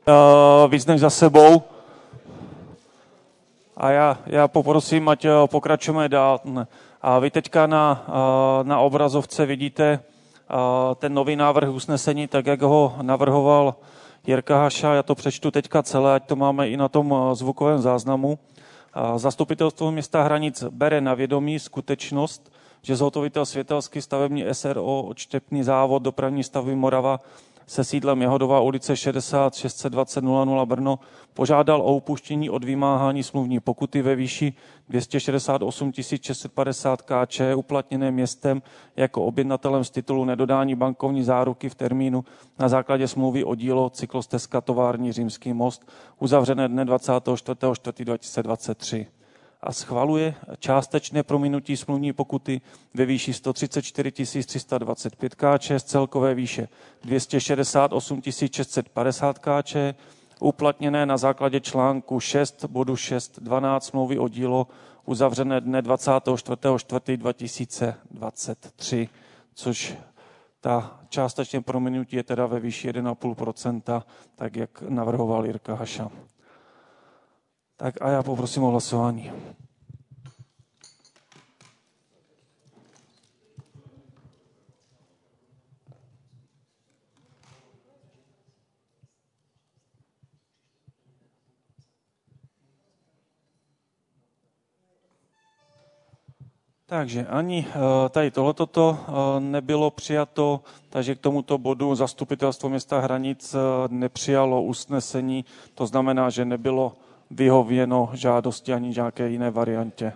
víc než za sebou. A já poprosím, ať pokračujeme dál. A vy teďka na obrazovce vidíte ten nový návrh usnesení, tak jak ho navrhoval Jirka Haša. Já to přečtu teďka celé, ať to máme i na tom zvukovém záznamu. Zastupitelstvo města Hranic bere na vědomí skutečnost, že zhotovitel Světelský stavební SRO odštěpný závod dopravní stavby Morava se sídlem Jahodová ulice 60 620 00 Brno požádal o upuštění od vymáhání smluvní pokuty ve výši 268 650 Kč uplatněné městem jako objednatelem z titulu nedodání bankovní záruky v termínu na základě smlouvy o dílo cyklostezka tovární Římský most uzavřené dne 24.4.2023 a schvaluje částečné prominutí smluvní pokuty ve výši 134 325 Kč z celkové výše 268 650 Kč uplatněné na základě článku 6 bodu 6.12 smlouvy o dílo uzavřené dne 24.4.2023, což ta částečné prominutí je teda ve výši 1,5%, tak jak navrhoval Jirka Haša. Tak a já poprosím o hlasování. Takže ani tady tohleto nebylo přijato, takže k tomuto bodu zastupitelstvo města Hranic nepřijalo usnesení, to znamená, že nebylo vyhověno žádosti ani nějaké jiné variantě.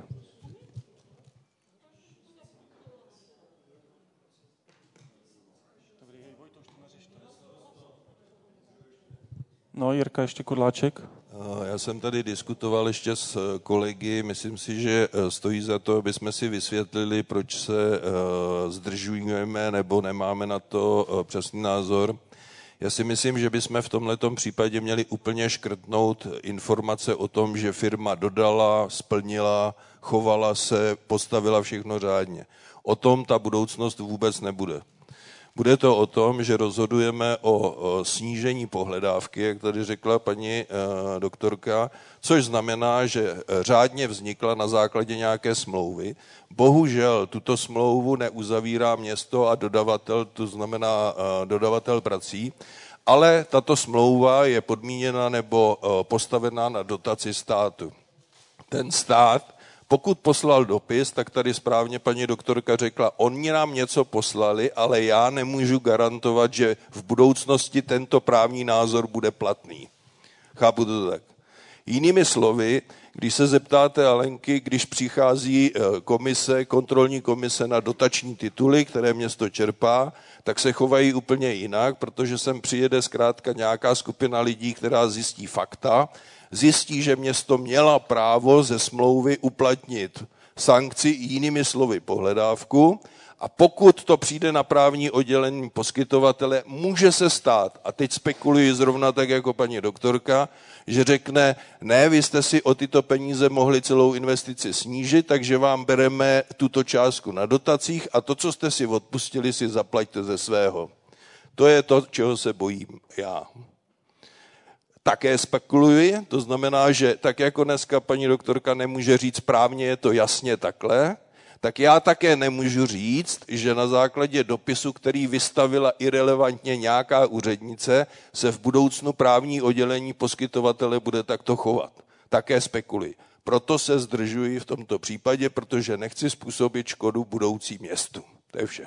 No, Jirka, ještě Kudláček. Já jsem tady diskutoval ještě s kolegy, myslím si, že stojí za to, aby jsme si vysvětlili, proč se zdržujeme nebo nemáme na to přesný názor. Já si myslím, že bychom v tomhletom případě měli úplně škrtnout informace o tom, že firma dodala, splnila, chovala se, postavila všechno řádně. O tom ta budoucnost vůbec nebude. Bude to o tom, že rozhodujeme o snížení pohledávky, jak tady řekla paní doktorka, což znamená, že řádně vznikla na základě nějaké smlouvy. Bohužel tuto smlouvu neuzavírá město a dodavatel, to znamená dodavatel prací, ale tato smlouva je podmíněna nebo postavená na dotaci státu. Ten stát, pokud poslal dopis, tak tady správně paní doktorka řekla, oni nám něco poslali, ale já nemůžu garantovat, že v budoucnosti tento právní názor bude platný. Chápu to tak. Jinými slovy, když se zeptáte Alenky, když přichází kontrolní komise na dotační tituly, které město čerpá, tak se chovají úplně jinak, protože sem přijede zkrátka nějaká skupina lidí, která zjistí fakta, zjistí, že město měla právo ze smlouvy uplatnit sankci, jinými slovy pohledávku, a pokud to přijde na právní oddělení poskytovatele, může se stát, a teď spekuluji zrovna tak jako paní doktorka, že řekne, ne, vy jste si o tyto peníze mohli celou investici snížit, takže vám bereme tuto částku na dotacích a to, co jste si odpustili, si zaplaťte ze svého. To je to, čeho se bojím já. Také spekuluji, to znamená, že tak jako dneska paní doktorka nemůže říct právně, je to jasně takhle, tak já také nemůžu říct, že na základě dopisu, který vystavila irelevantně nějaká úřednice, se v budoucnu právní oddělení poskytovatele bude takto chovat. Také spekuluji. Proto se zdržuji v tomto případě, protože nechci způsobit škodu budoucí městu. To je vše.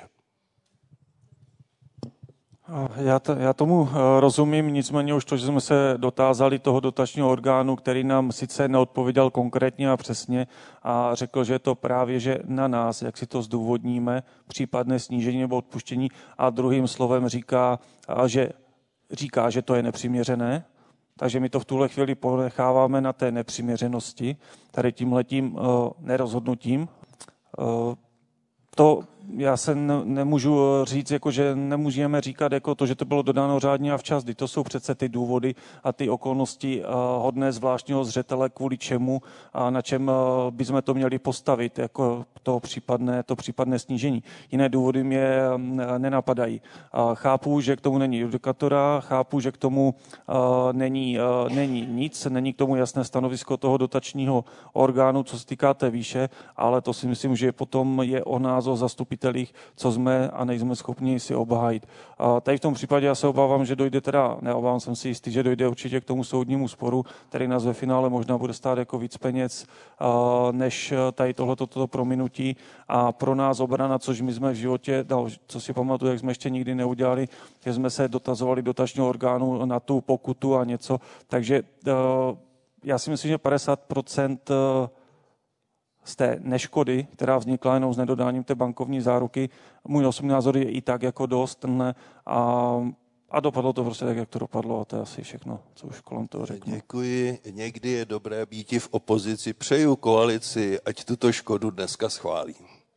Já tomu rozumím, nicméně už to, že jsme se dotázali toho dotačního orgánu, který nám sice neodpověděl konkrétně a přesně a řekl, že je to právě že na nás, jak si to zdůvodníme, případné snížení nebo odpuštění, a druhým slovem říká, že to je nepřiměřené, takže my to v tuhle chvíli ponecháváme na té nepřiměřenosti, tady tímhletím nerozhodnutím. To Já se nemůžu říct, jako, že nemůžeme říkat jako to, že to bylo dodáno řádně a včas. To jsou přece ty důvody a ty okolnosti hodné zvláštního zřetele, kvůli čemu a na čem bychom to měli postavit, jako to případné snížení. Jiné důvody mě nenapadají. Chápu, že k tomu není judikatura, chápu, že k tomu není nic, není k tomu jasné stanovisko toho dotačního orgánu, co se týká té výše, ale to si myslím, že potom je o nás, o zastupitelích, co jsme a nejsme schopni si obhájit. Tady v tom případě já se obávám, že dojde neobávám, jsem si jistý, že dojde určitě k tomu soudnímu sporu, který nás ve finále možná bude stát jako víc peněz, než tady tohleto prominutí. A pro nás obrana, což my jsme v životě, co si pamatuju, jak jsme ještě nikdy neudělali, že jsme se dotazovali dotačního orgánu na tu pokutu a něco. Takže já si myslím, že 50% z té neškody, která vznikla jenom s nedodáním té bankovní záruky, můj osobní názor je i tak jako dost a dopadlo to prostě tak, jak to dopadlo a to je asi všechno, co už kolem toho řeknu. Děkuji. Někdy je dobré být v opozici. Přeju koalici, ať tuto škodu dneska schválí.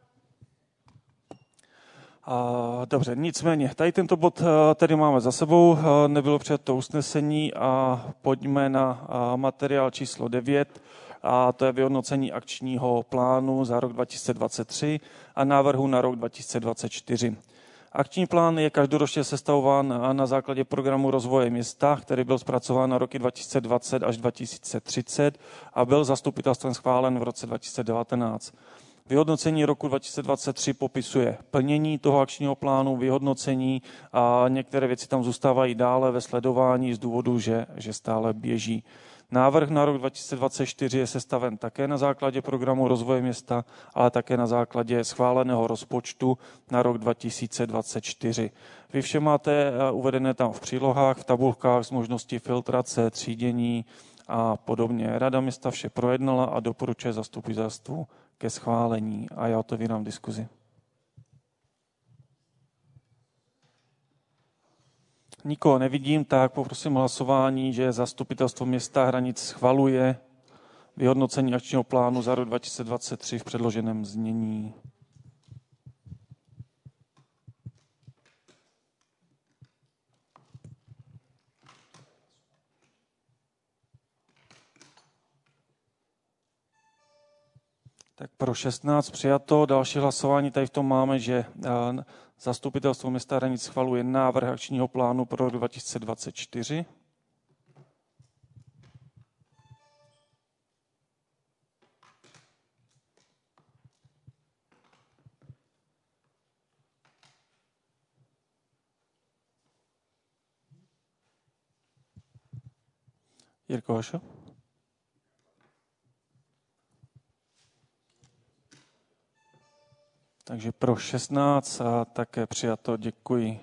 Dobře, nicméně, tady tento bod tady máme za sebou, nebylo přijato usnesení a pojďme na materiál číslo 9, a to je vyhodnocení akčního plánu za rok 2023 a návrhu na rok 2024. Akční plán je každoročně sestavován na základě programu rozvoje města, který byl zpracován na roky 2020 až 2030 a byl zastupitelstvem schválen v roce 2019. Vyhodnocení roku 2023 popisuje plnění toho akčního plánu, vyhodnocení a některé věci tam zůstávají dále ve sledování z důvodu, že stále běží. Návrh na rok 2024 je sestaven také na základě programu rozvoje města, ale také na základě schváleného rozpočtu na rok 2024. Vy vše máte uvedené tam v přílohách, v tabulkách s možností filtrace, třídění a podobně. Rada města vše projednala a doporučuje zastupitelstvu ke schválení a já otevírám diskuzi. Nikoho nevidím, tak poprosím hlasování, že zastupitelstvo města Hranic schvaluje vyhodnocení akčního plánu za rok 2023 v předloženém znění. Tak pro 16 přijato. Další hlasování tady v tom máme, že zastupitelstvo města Hranic schvaluje návrh akčního plánu pro rok 2024. Jirko Hašo? Takže pro 16 a také přijato, děkuji.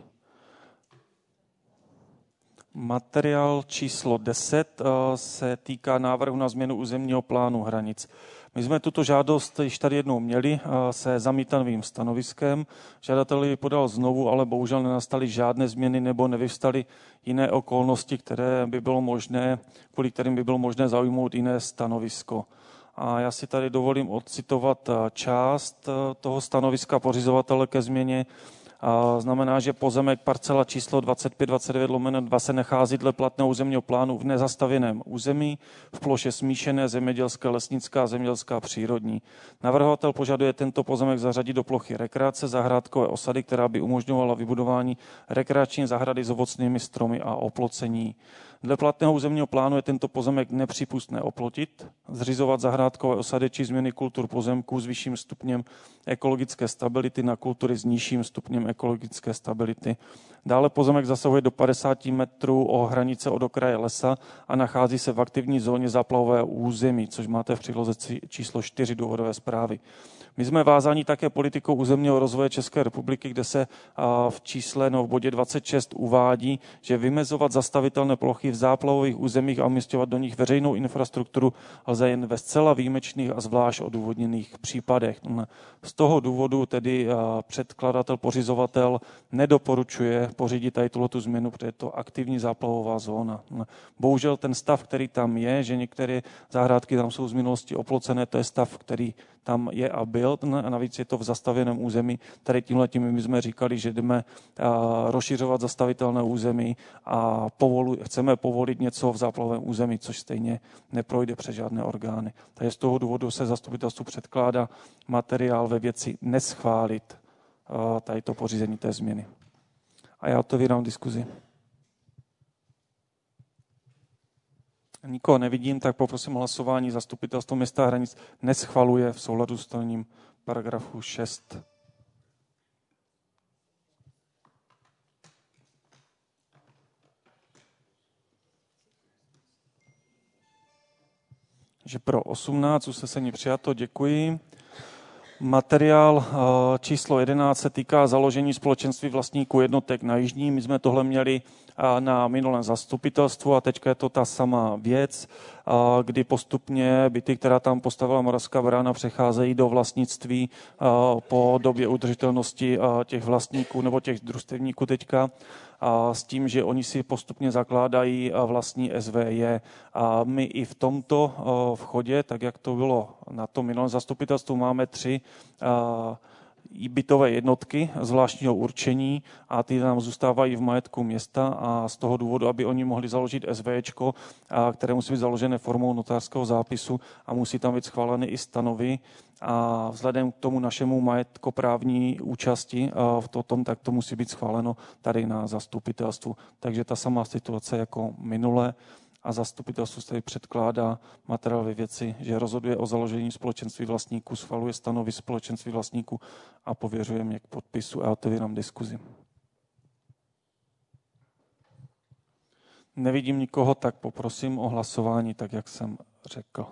Materiál číslo 10 se týká návrhu na změnu územního plánu Hranic. My jsme tuto žádost již tady jednou měli se zamítavým stanoviskem. Žadatel ji podal znovu, ale bohužel nenastaly žádné změny nebo nevyvstaly jiné okolnosti, kvůli kterým by bylo možné zaujmout jiné stanovisko. A já si tady dovolím odcitovat část toho stanoviska pořizovatele ke změně. Znamená, že pozemek parcela číslo 2529/2 se nachází dle platného územního plánu v nezastavěném území v ploše smíšené zemědělské, lesnická, zemědělská, přírodní. Navrhovatel požaduje tento pozemek zařadit do plochy rekreace zahrádkové osady, která by umožňovala vybudování rekreační zahrady s ovocnými stromy a oplocení. Dle platného územního plánu je tento pozemek nepřípustné oplotit, zřizovat zahrádkové osady či změny kultur pozemků s vyšším stupněm ekologické stability na kultury s nižším stupněm ekologické stability. Dále pozemek zasahuje do 50 metrů o hranice od okraje lesa a nachází se v aktivní zóně záplavového území, což máte v příloze číslo 4 důvodové zprávy. My jsme vázáni také politikou územního rozvoje České republiky, kde se v bodě 26 uvádí, že vymezovat zastavitelné plochy v záplavových územích a umisťovat do nich veřejnou infrastrukturu lze jen ve zcela výjimečných a zvlášť odůvodněných případech. Z toho důvodu tedy předkladatel provozovatel nedoporučuje pořídit tady tuhletu změnu, protože je to aktivní záplavová zóna. Bohužel ten stav, který tam je, že některé zahrádky tam jsou z minulosti oplocené, to je stav, který tam je a byl, a navíc je to v zastavěném území. Tady tímhletím my jsme říkali, že jdeme rozšiřovat zastavitelné území a chceme povolit něco v záplavovém území, což stejně neprojde přes žádné orgány. Takže z toho důvodu se zastupitelstvu předkládá materiál ve věci neschválit tady to pořízení té změny. A já otevírám diskuzi. Nikoho nevidím, tak poprosím o hlasování. Zastupitelstvo města Hranic neschvaluje v souladu s ustanovením paragrafu 6. Že pro 18 usnesení přijato, děkuji. Materiál číslo 11 se týká založení společenství vlastníků jednotek na Jižní. My jsme tohle měli na minulém zastupitelstvu a teďka je to ta samá věc, kdy postupně byty, která tam postavila Moravská brána, přecházejí do vlastnictví po době udržitelnosti těch vlastníků nebo těch družstevníků teďka. S tím, že oni si postupně zakládají vlastní SVJ. A my i v tomto vchodě, tak jak to bylo na tom minulém zastupitelstvu, máme 3 bytové jednotky zvláštního určení a ty nám zůstávají v majetku města a z toho důvodu, aby oni mohli založit SVčko, které musí být založené formou notářského zápisu a musí tam být schváleny i stanovy. A vzhledem k tomu našemu majetkoprávní účasti v tom, tak to musí být schváleno tady na zastupitelstvu. Takže ta samá situace jako minule a zastupitelstvo se předkládá materiál ve věci, že rozhoduje o založení společenství vlastníků, schvaluje stanovy společenství vlastníků a pověřuje mě k podpisu a otevírám diskuzi. Nevidím nikoho, tak poprosím o hlasování, tak jak jsem řekl.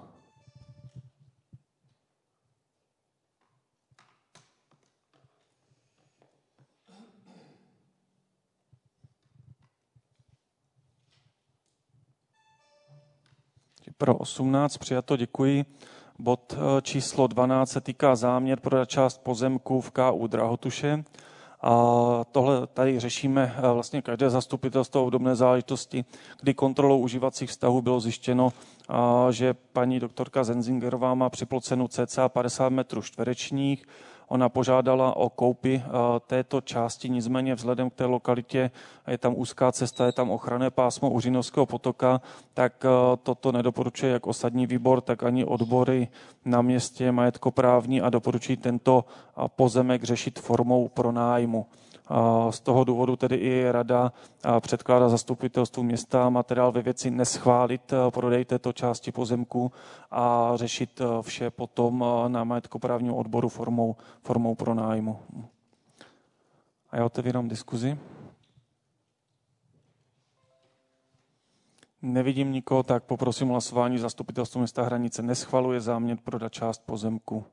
Pro 18 přijato, děkuji. Bod číslo 12 se týká záměr pro část pozemků v KU Drahotuše. A tohle tady řešíme vlastně každé zastupitelstvo obdobné záležitosti, kdy kontrolou užívacích vztahů bylo zjištěno, že paní doktorka Zenzingerová má připlocenu cca 50 metrů čtverečních. Ona požádala o koupi této části, nicméně vzhledem k té lokalitě, je tam úzká cesta, je tam ochranné pásmo Uřinovského potoka, tak toto nedoporučuje jak osadní výbor, tak ani odbory na městě majetkoprávní a doporučují tento pozemek řešit formou pronájmu. Z toho důvodu tedy i rada předkládá zastupitelstvu města materiál ve věci neschválit prodej této části pozemku a řešit vše potom na majetkoprávním odboru formou pronájmu. A já otevírám diskuzi. Nevidím nikoho, tak poprosím hlasování. Zastupitelstvo města Hranice neschvaluje záměr prodat část pozemku.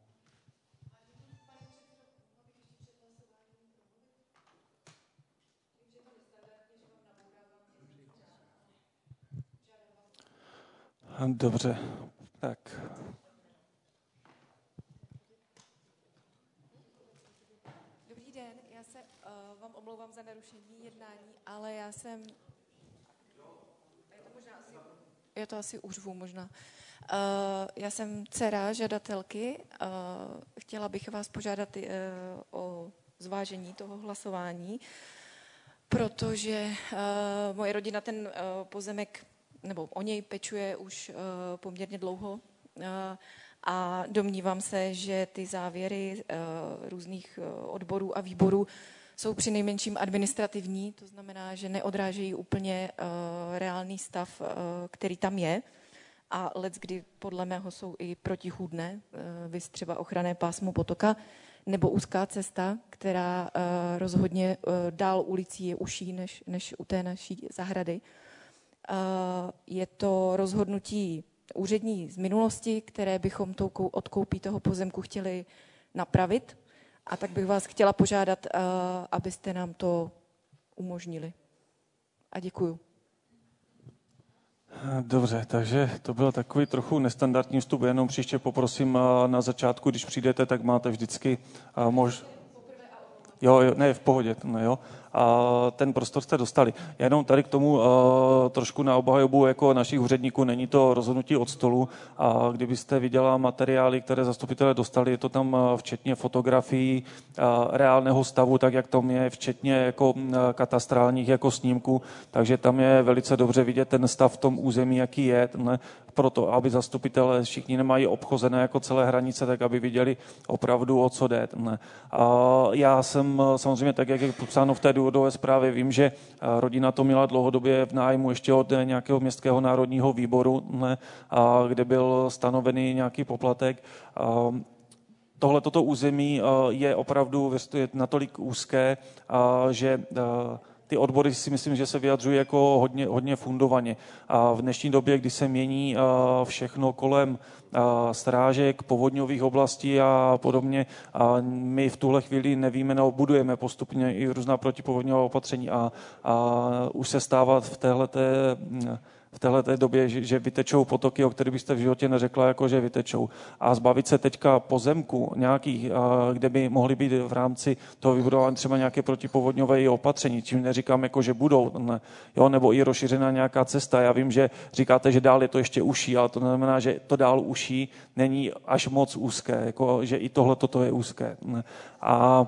Dobře, tak. Dobrý den, já se vám omlouvám za narušení jednání, ale já jsem... Je to asi úřvu možná. Já jsem dcera žadatelky. Chtěla bych vás požádat o zvážení toho hlasování, protože moje rodina ten pozemek nebo o něj pečuje už poměrně dlouho a domnívám se, že ty závěry různých odborů a výborů jsou přinejmenším administrativní, to znamená, že neodrážejí úplně reálný stav, který tam je a leckdy podle mého jsou i protichůdné, viz třeba ochranné pásmo potoka nebo úzká cesta, která rozhodně dál ulicí je užší než u té naší zahrady. Je to rozhodnutí úřední z minulosti, které bychom tou odkoupí toho pozemku chtěli napravit. A tak bych vás chtěla požádat, abyste nám to umožnili. A děkuju. Dobře, takže to byl takový trochu nestandardní vstup, jenom příště poprosím na začátku, když přijdete, tak máte vždycky Jo, ne, v pohodě, no jo. A ten prostor jste dostali. Já jenom tady k tomu trošku na obhajobu jako našich úředníků, není to rozhodnutí od stolu. A kdybyste viděla materiály, které zastupitelé dostali, je to tam včetně fotografií reálného stavu, tak jak tom je, včetně jako katastrálních jako snímků, takže tam je velice dobře vidět ten stav v tom území, jaký je. Proto, aby zastupitelé všichni nemají obchozené jako celé hranice, tak aby viděli opravdu, o co jde. A já jsem samozřejmě, tak jak je popsáno v té důvodové zprávě, vím, že rodina to měla dlouhodobě v nájmu ještě od nějakého městského národního výboru, kde byl stanovený nějaký poplatek. Toto území je opravdu natolik úzké, že ty odbory si myslím, že se vyjadřují jako hodně fundovaně. A v dnešní době, kdy se mění všechno kolem strážek, povodňových oblastí a podobně, a my v tuhle chvíli nevíme, nebo budujeme postupně i různá protipovodňová opatření a už se stává v téhleté době, že vytečou potoky, o kterých byste v životě neřekla, jako že vytečou. A zbavit se teďka pozemku nějakých, kde by mohly být v rámci toho vybudování třeba nějaké protipovodňové opatření, čím neříkám, jako že budou, ne, jo, nebo i rozšířená nějaká cesta. Já vím, že říkáte, že dál je to ještě uší, ale to znamená, že to dál uší není až moc úzké, jako, že i tohle toto je úzké. A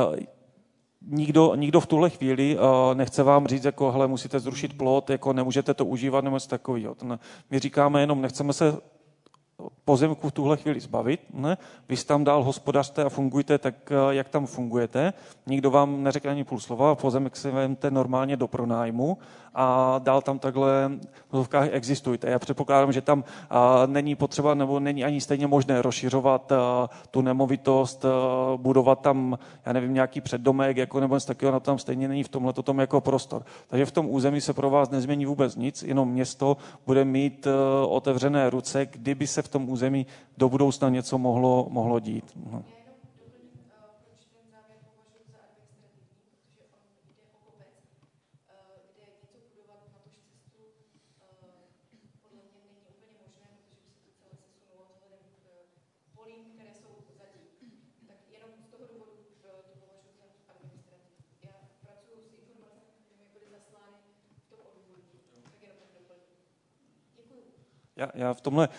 Nikdo v tuhle chvíli nechce vám říct, jako, hele, musíte zrušit plot, jako nemůžete to užívat, nebo něco takového. My říkáme jenom, nechceme se pozemku v tuhle chvíli zbavit, ne? Vy tam dál hospodařte a fungujte tak, jak tam fungujete. Nikdo vám neřekne ani půl slova, pozemek si vemte normálně do pronájmu a dál tam takhle v vozovkách existujte. Já předpokládám, že tam není potřeba, nebo není ani stejně možné rozšiřovat tu nemovitost, budovat tam, já nevím, nějaký předdomek, jako nebo něco takového, na tam stejně není v tomhle tom jako prostor. Takže v tom území se pro vás nezmění vůbec nic, jenom město bude mít otevřené ruce, kdyby se v tom území do budoucna něco mohlo dít. No. Já v tomhle,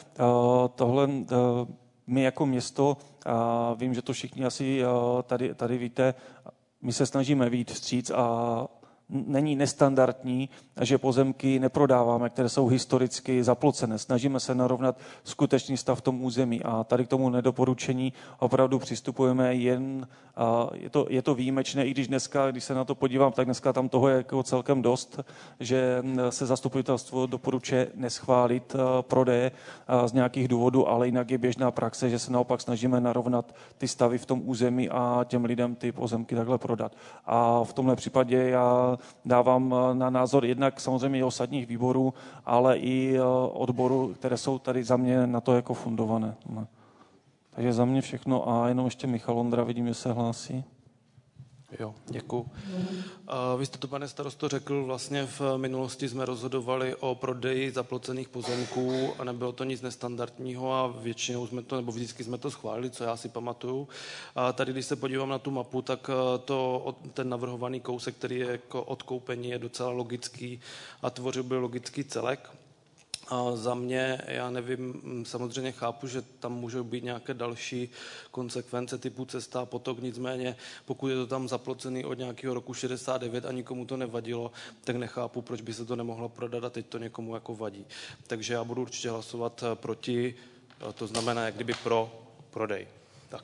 my jako město, vím, že to všichni asi tady víte, my se snažíme vyjít vstříc a není nestandardní, že pozemky neprodáváme, které jsou historicky zaplocené. Snažíme se narovnat skutečný stav v tom území a tady k tomu nedoporučení opravdu přistupujeme jen, je to výjimečné, i když dneska, když se na to podívám, tak dneska tam toho je jako celkem dost, že se zastupitelstvo doporučuje neschválit prodeje z nějakých důvodů, ale jinak je běžná praxe, že se naopak snažíme narovnat ty stavy v tom území a těm lidem ty pozemky takhle prodat. A v tomhle případě já dávám na názor jednak samozřejmě osadních výborů, ale i odborů, které jsou tady za mě na to jako fundované. Takže za mě všechno a jenom ještě Michal Ondra, vidím, že se hlásí. Jo, děkuju. Vy jste to, pane starosto, řekl, vlastně v minulosti jsme rozhodovali o prodeji zaplocených pozemků a nebylo to nic nestandardního a většinou jsme to, nebo vždycky jsme to schválili, co já si pamatuju. A tady, když se podívám na tu mapu, tak ten navrhovaný kousek, který je jako odkoupení, je docela logický a tvořil by logický celek. A za mě, já nevím, samozřejmě chápu, že tam můžou být nějaké další konsekvence typu cesta a potok, nicméně pokud je to tam zaplocený od nějakého roku 69 a nikomu to nevadilo, tak nechápu, proč by se to nemohlo prodat a teď to někomu jako vadí. Takže já budu určitě hlasovat proti, to znamená jak kdyby pro prodej. Tak.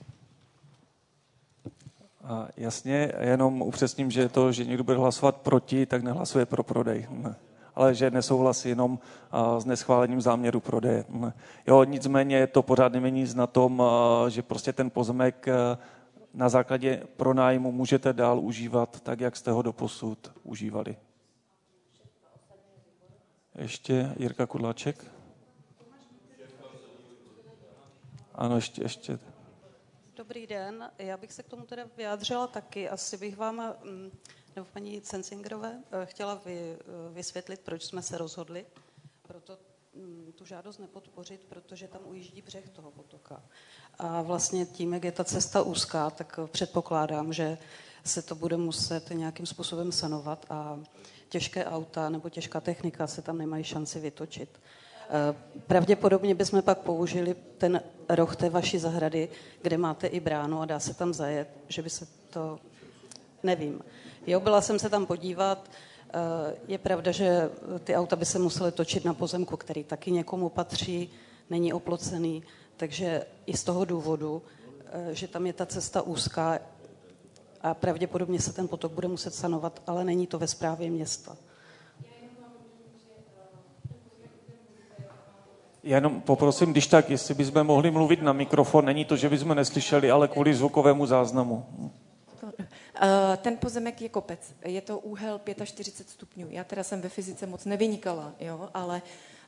Jasně, jenom upřesním, že to, že někdo bude hlasovat proti, tak nehlasuje pro prodej. Ale že nesouhlasí jenom s neschválením záměru prodeje. Jo, nicméně to pořád nemění nic na tom, že prostě ten pozemek na základě pronájmu můžete dál užívat tak, jak jste ho doposud užívali. Ještě Jirka Kudláček. Ano, ještě. Dobrý den, já bych se k tomu teda vyjádřila taky. Asi bych vám, nebo paní Cenzingerové, chtěla vysvětlit, proč jsme se rozhodli pro to tu žádost nepodpořit, protože tam ujíždí břeh toho potoka. A vlastně tím, jak je ta cesta úzká, tak předpokládám, že se to bude muset nějakým způsobem sanovat a těžké auta nebo těžká technika se tam nemají šanci vytočit. Pravděpodobně bychom pak použili ten roh té vaší zahrady, kde máte i bránu a dá se tam zajet, že by se to... Nevím. Jo, byla jsem se tam podívat. Je pravda, že ty auta by se musely točit na pozemku, který taky někomu patří, není oplocený, takže i z toho důvodu, že tam je ta cesta úzká a pravděpodobně se ten potok bude muset sanovat, ale není to ve správě města. Já jenom poprosím, když tak, jestli bychom mohli mluvit na mikrofon, není to, že bychom neslyšeli, ale kvůli zvukovému záznamu. Ten pozemek je kopec, je to úhel 45 stupňů. Já teda jsem ve fyzice moc nevynikala, jo, ale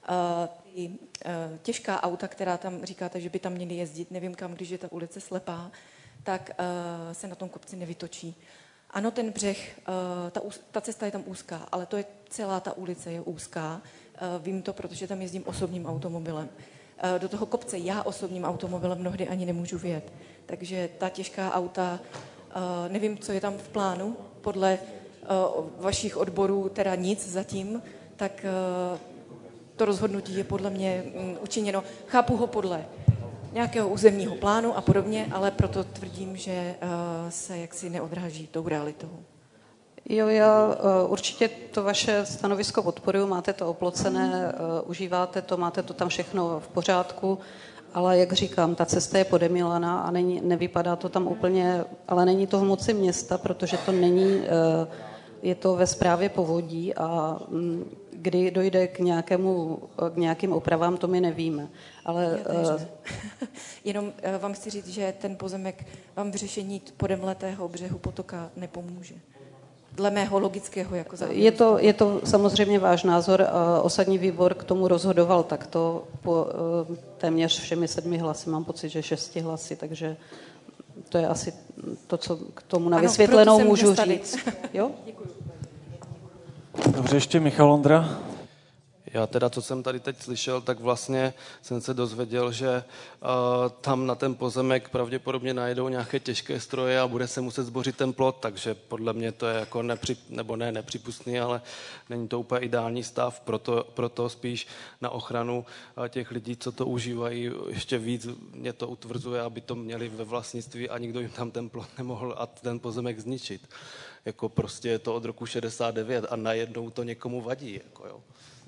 těžká auta, která tam říkáte, že by tam měly jezdit, nevím kam, když je ta ulice slepá, tak se na tom kopci nevytočí. Ano, ten břeh, ta cesta je tam úzká, ale to je celá ta ulice je úzká. Vím to, protože tam jezdím osobním automobilem. Do toho kopce já osobním automobilem mnohdy ani nemůžu vyjet. Takže ta těžká auta, nevím, co je tam v plánu, podle vašich odborů teda nic zatím, tak to rozhodnutí je podle mě učiněno. Chápu ho podle nějakého územního plánu a podobně, ale proto tvrdím, že se jaksi neodráží tou realitou. Jo, já určitě to vaše stanovisko podporuji, máte to oplocené, užíváte to, máte to tam všechno v pořádku, ale jak říkám, ta cesta je podemilaná a nevypadá to tam úplně, ale není to v moci města, protože to není, je to ve správě povodí a kdy dojde k nějakým opravám, to my nevíme. Ale, jenom vám chci říct, že ten pozemek vám v řešení podemletého břehu potoka nepomůže. Dle mého logického jako závěru. Je to samozřejmě váš názor. Osadní výbor k tomu rozhodoval takto téměř všemi 7 hlasy. Mám pocit, že 6 hlasy, takže to je asi to, co k tomu na vysvětlenou můžu říct. Jo? Dobře, ještě Michal Ondra. Já teda, co jsem tady teď slyšel, tak vlastně jsem se dozvěděl, že tam na ten pozemek pravděpodobně najdou nějaké těžké stroje a bude se muset zbořit ten plot, takže podle mě to je jako nepřípustný, ale není to úplně ideální stav, proto spíš na ochranu těch lidí, co to užívají, ještě víc mě to utvrzuje, aby to měli ve vlastnictví a nikdo jim tam ten plot nemohl a ten pozemek zničit. Jako prostě je to od roku 69 a najednou to někomu vadí, jako jo.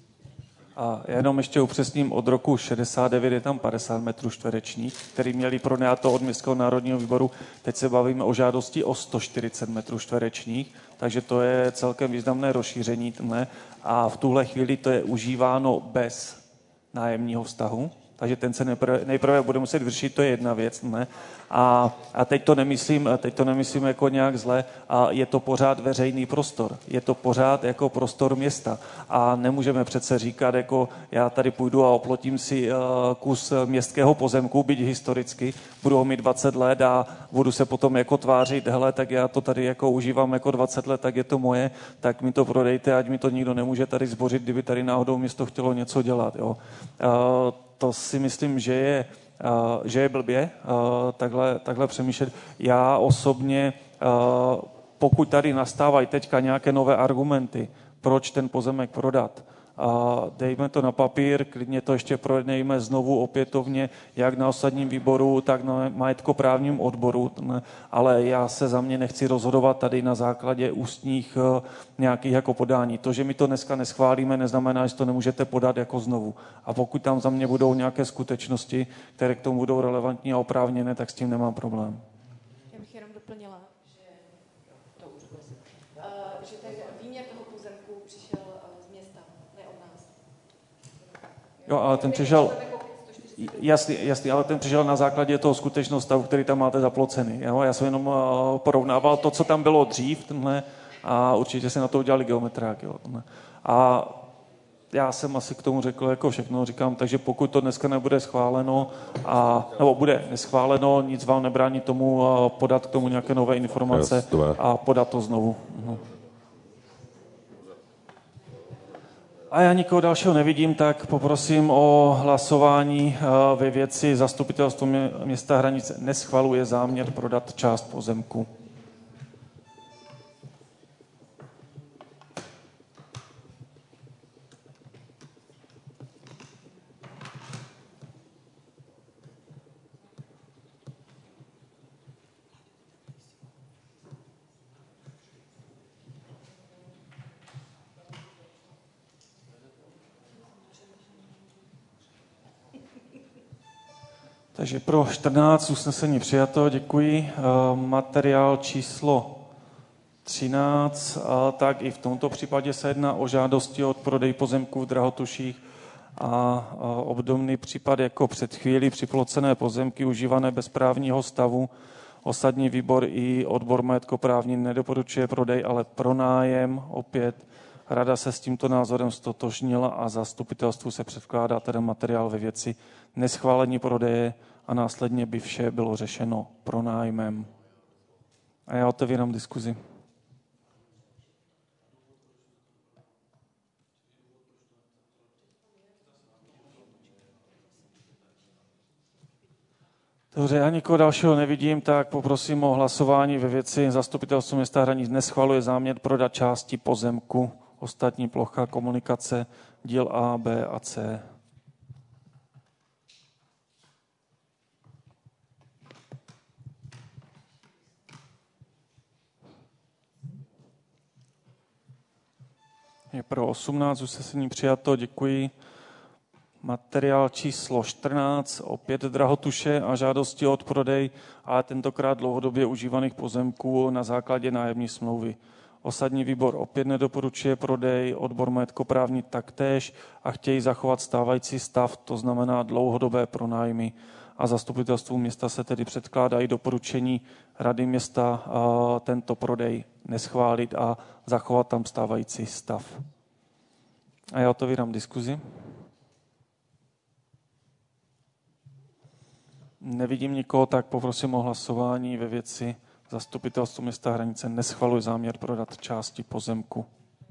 A jenom ještě upřesním, od roku 69 je tam 50 metrů čtverečních, který měli pronajato od Městského národního výboru. Teď se bavíme o žádosti o 140 metrů čtverečních, takže to je celkem významné rozšíření. A v tuhle chvíli to je užíváno bez nájemního vztahu, takže ten se nejprve bude muset vyřešit, to je jedna věc. A teď to nemyslím jako nějak zle, a je to pořád veřejný prostor, je to pořád jako prostor města a nemůžeme přece říkat, jako já tady půjdu a oplotím si kus městského pozemku, byť historicky, budu ho mít 20 let a budu se potom jako tvářit, hele, tak já to tady jako užívám jako 20 let, tak je to moje, tak mi to prodejte, ať mi to nikdo nemůže tady zbořit, kdyby tady náhodou město chtělo něco dělat. Jo. To si myslím, že je blbě takhle přemýšlet. Já osobně, pokud tady nastávají teďka nějaké nové argumenty, proč ten pozemek prodat, dejme to na papír, klidně to ještě projednejme znovu opětovně, jak na osadním výboru, tak na majetkoprávním odboru, ale já se za mě nechci rozhodovat tady na základě ústních nějakých jako podání. To, že my to dneska neschválíme, neznamená, že to nemůžete podat jako znovu. A pokud tam za mě budou nějaké skutečnosti, které k tomu budou relevantní a oprávněné, tak s tím nemám problém. Já bych jenom doplnila, že ten výměr toho pozemku přišel z města, ne od nás. Jo, ale ten přišel... Jasný, ale ten přišel na základě toho skutečného stavu, který tam máte zaplocený. Jo? Já jsem jenom porovnával to, co tam bylo dřív, a určitě se na to udělali geometrák. Jo? A já jsem asi k tomu řekl jako všechno, říkám, takže pokud to dneska nebude schváleno, nebo bude neschváleno, nic vám nebrání tomu podat k tomu nějaké nové informace a podat to znovu. A já nikoho dalšího nevidím, tak poprosím o hlasování ve věci zastupitelstvo města Hranice neschvaluje záměr prodat část pozemku. Takže pro 14 usnesení přijato, děkuji. Materiál číslo 13, tak i v tomto případě se jedná o žádosti o odprodej pozemků v Drahotuších a obdobný případ jako před chvílí připlocené pozemky užívané bez právního stavu. Osadní výbor i odbor majetkoprávní nedoporučuje prodej, ale pronájem opět. Rada se s tímto názorem stotožnila a zastupitelstvu se předkládá tedy materiál ve věci neschválení prodeje a následně by vše bylo řešeno pronájmem. A já otevírám diskuzi. Dobře, já nikoho dalšího nevidím, tak poprosím o hlasování ve věci zastupitelstvo města Hranic neschvaluje záměr prodat části pozemku, ostatní plocha komunikace, díl A, B a C. Je pro 18 usnesení přijato, děkuji. Materiál číslo 14, opět Drahotuše a žádosti o odprodej, ale tentokrát dlouhodobě užívaných pozemků na základě nájemní smlouvy. Osadní výbor opět nedoporučuje prodej, odbor majetkoprávní taktéž a chtějí zachovat stávající stav, to znamená dlouhodobé pronájmy. A zastupitelstvu města se tedy předkládají doporučení rady města tento prodej neschválit a zachovat tam stávající stav. A já otevírám diskuzi. Nevidím nikoho, tak poprosím o hlasování ve věci zastupitelstvo města Hranice neschvaluje záměr prodat části pozemku.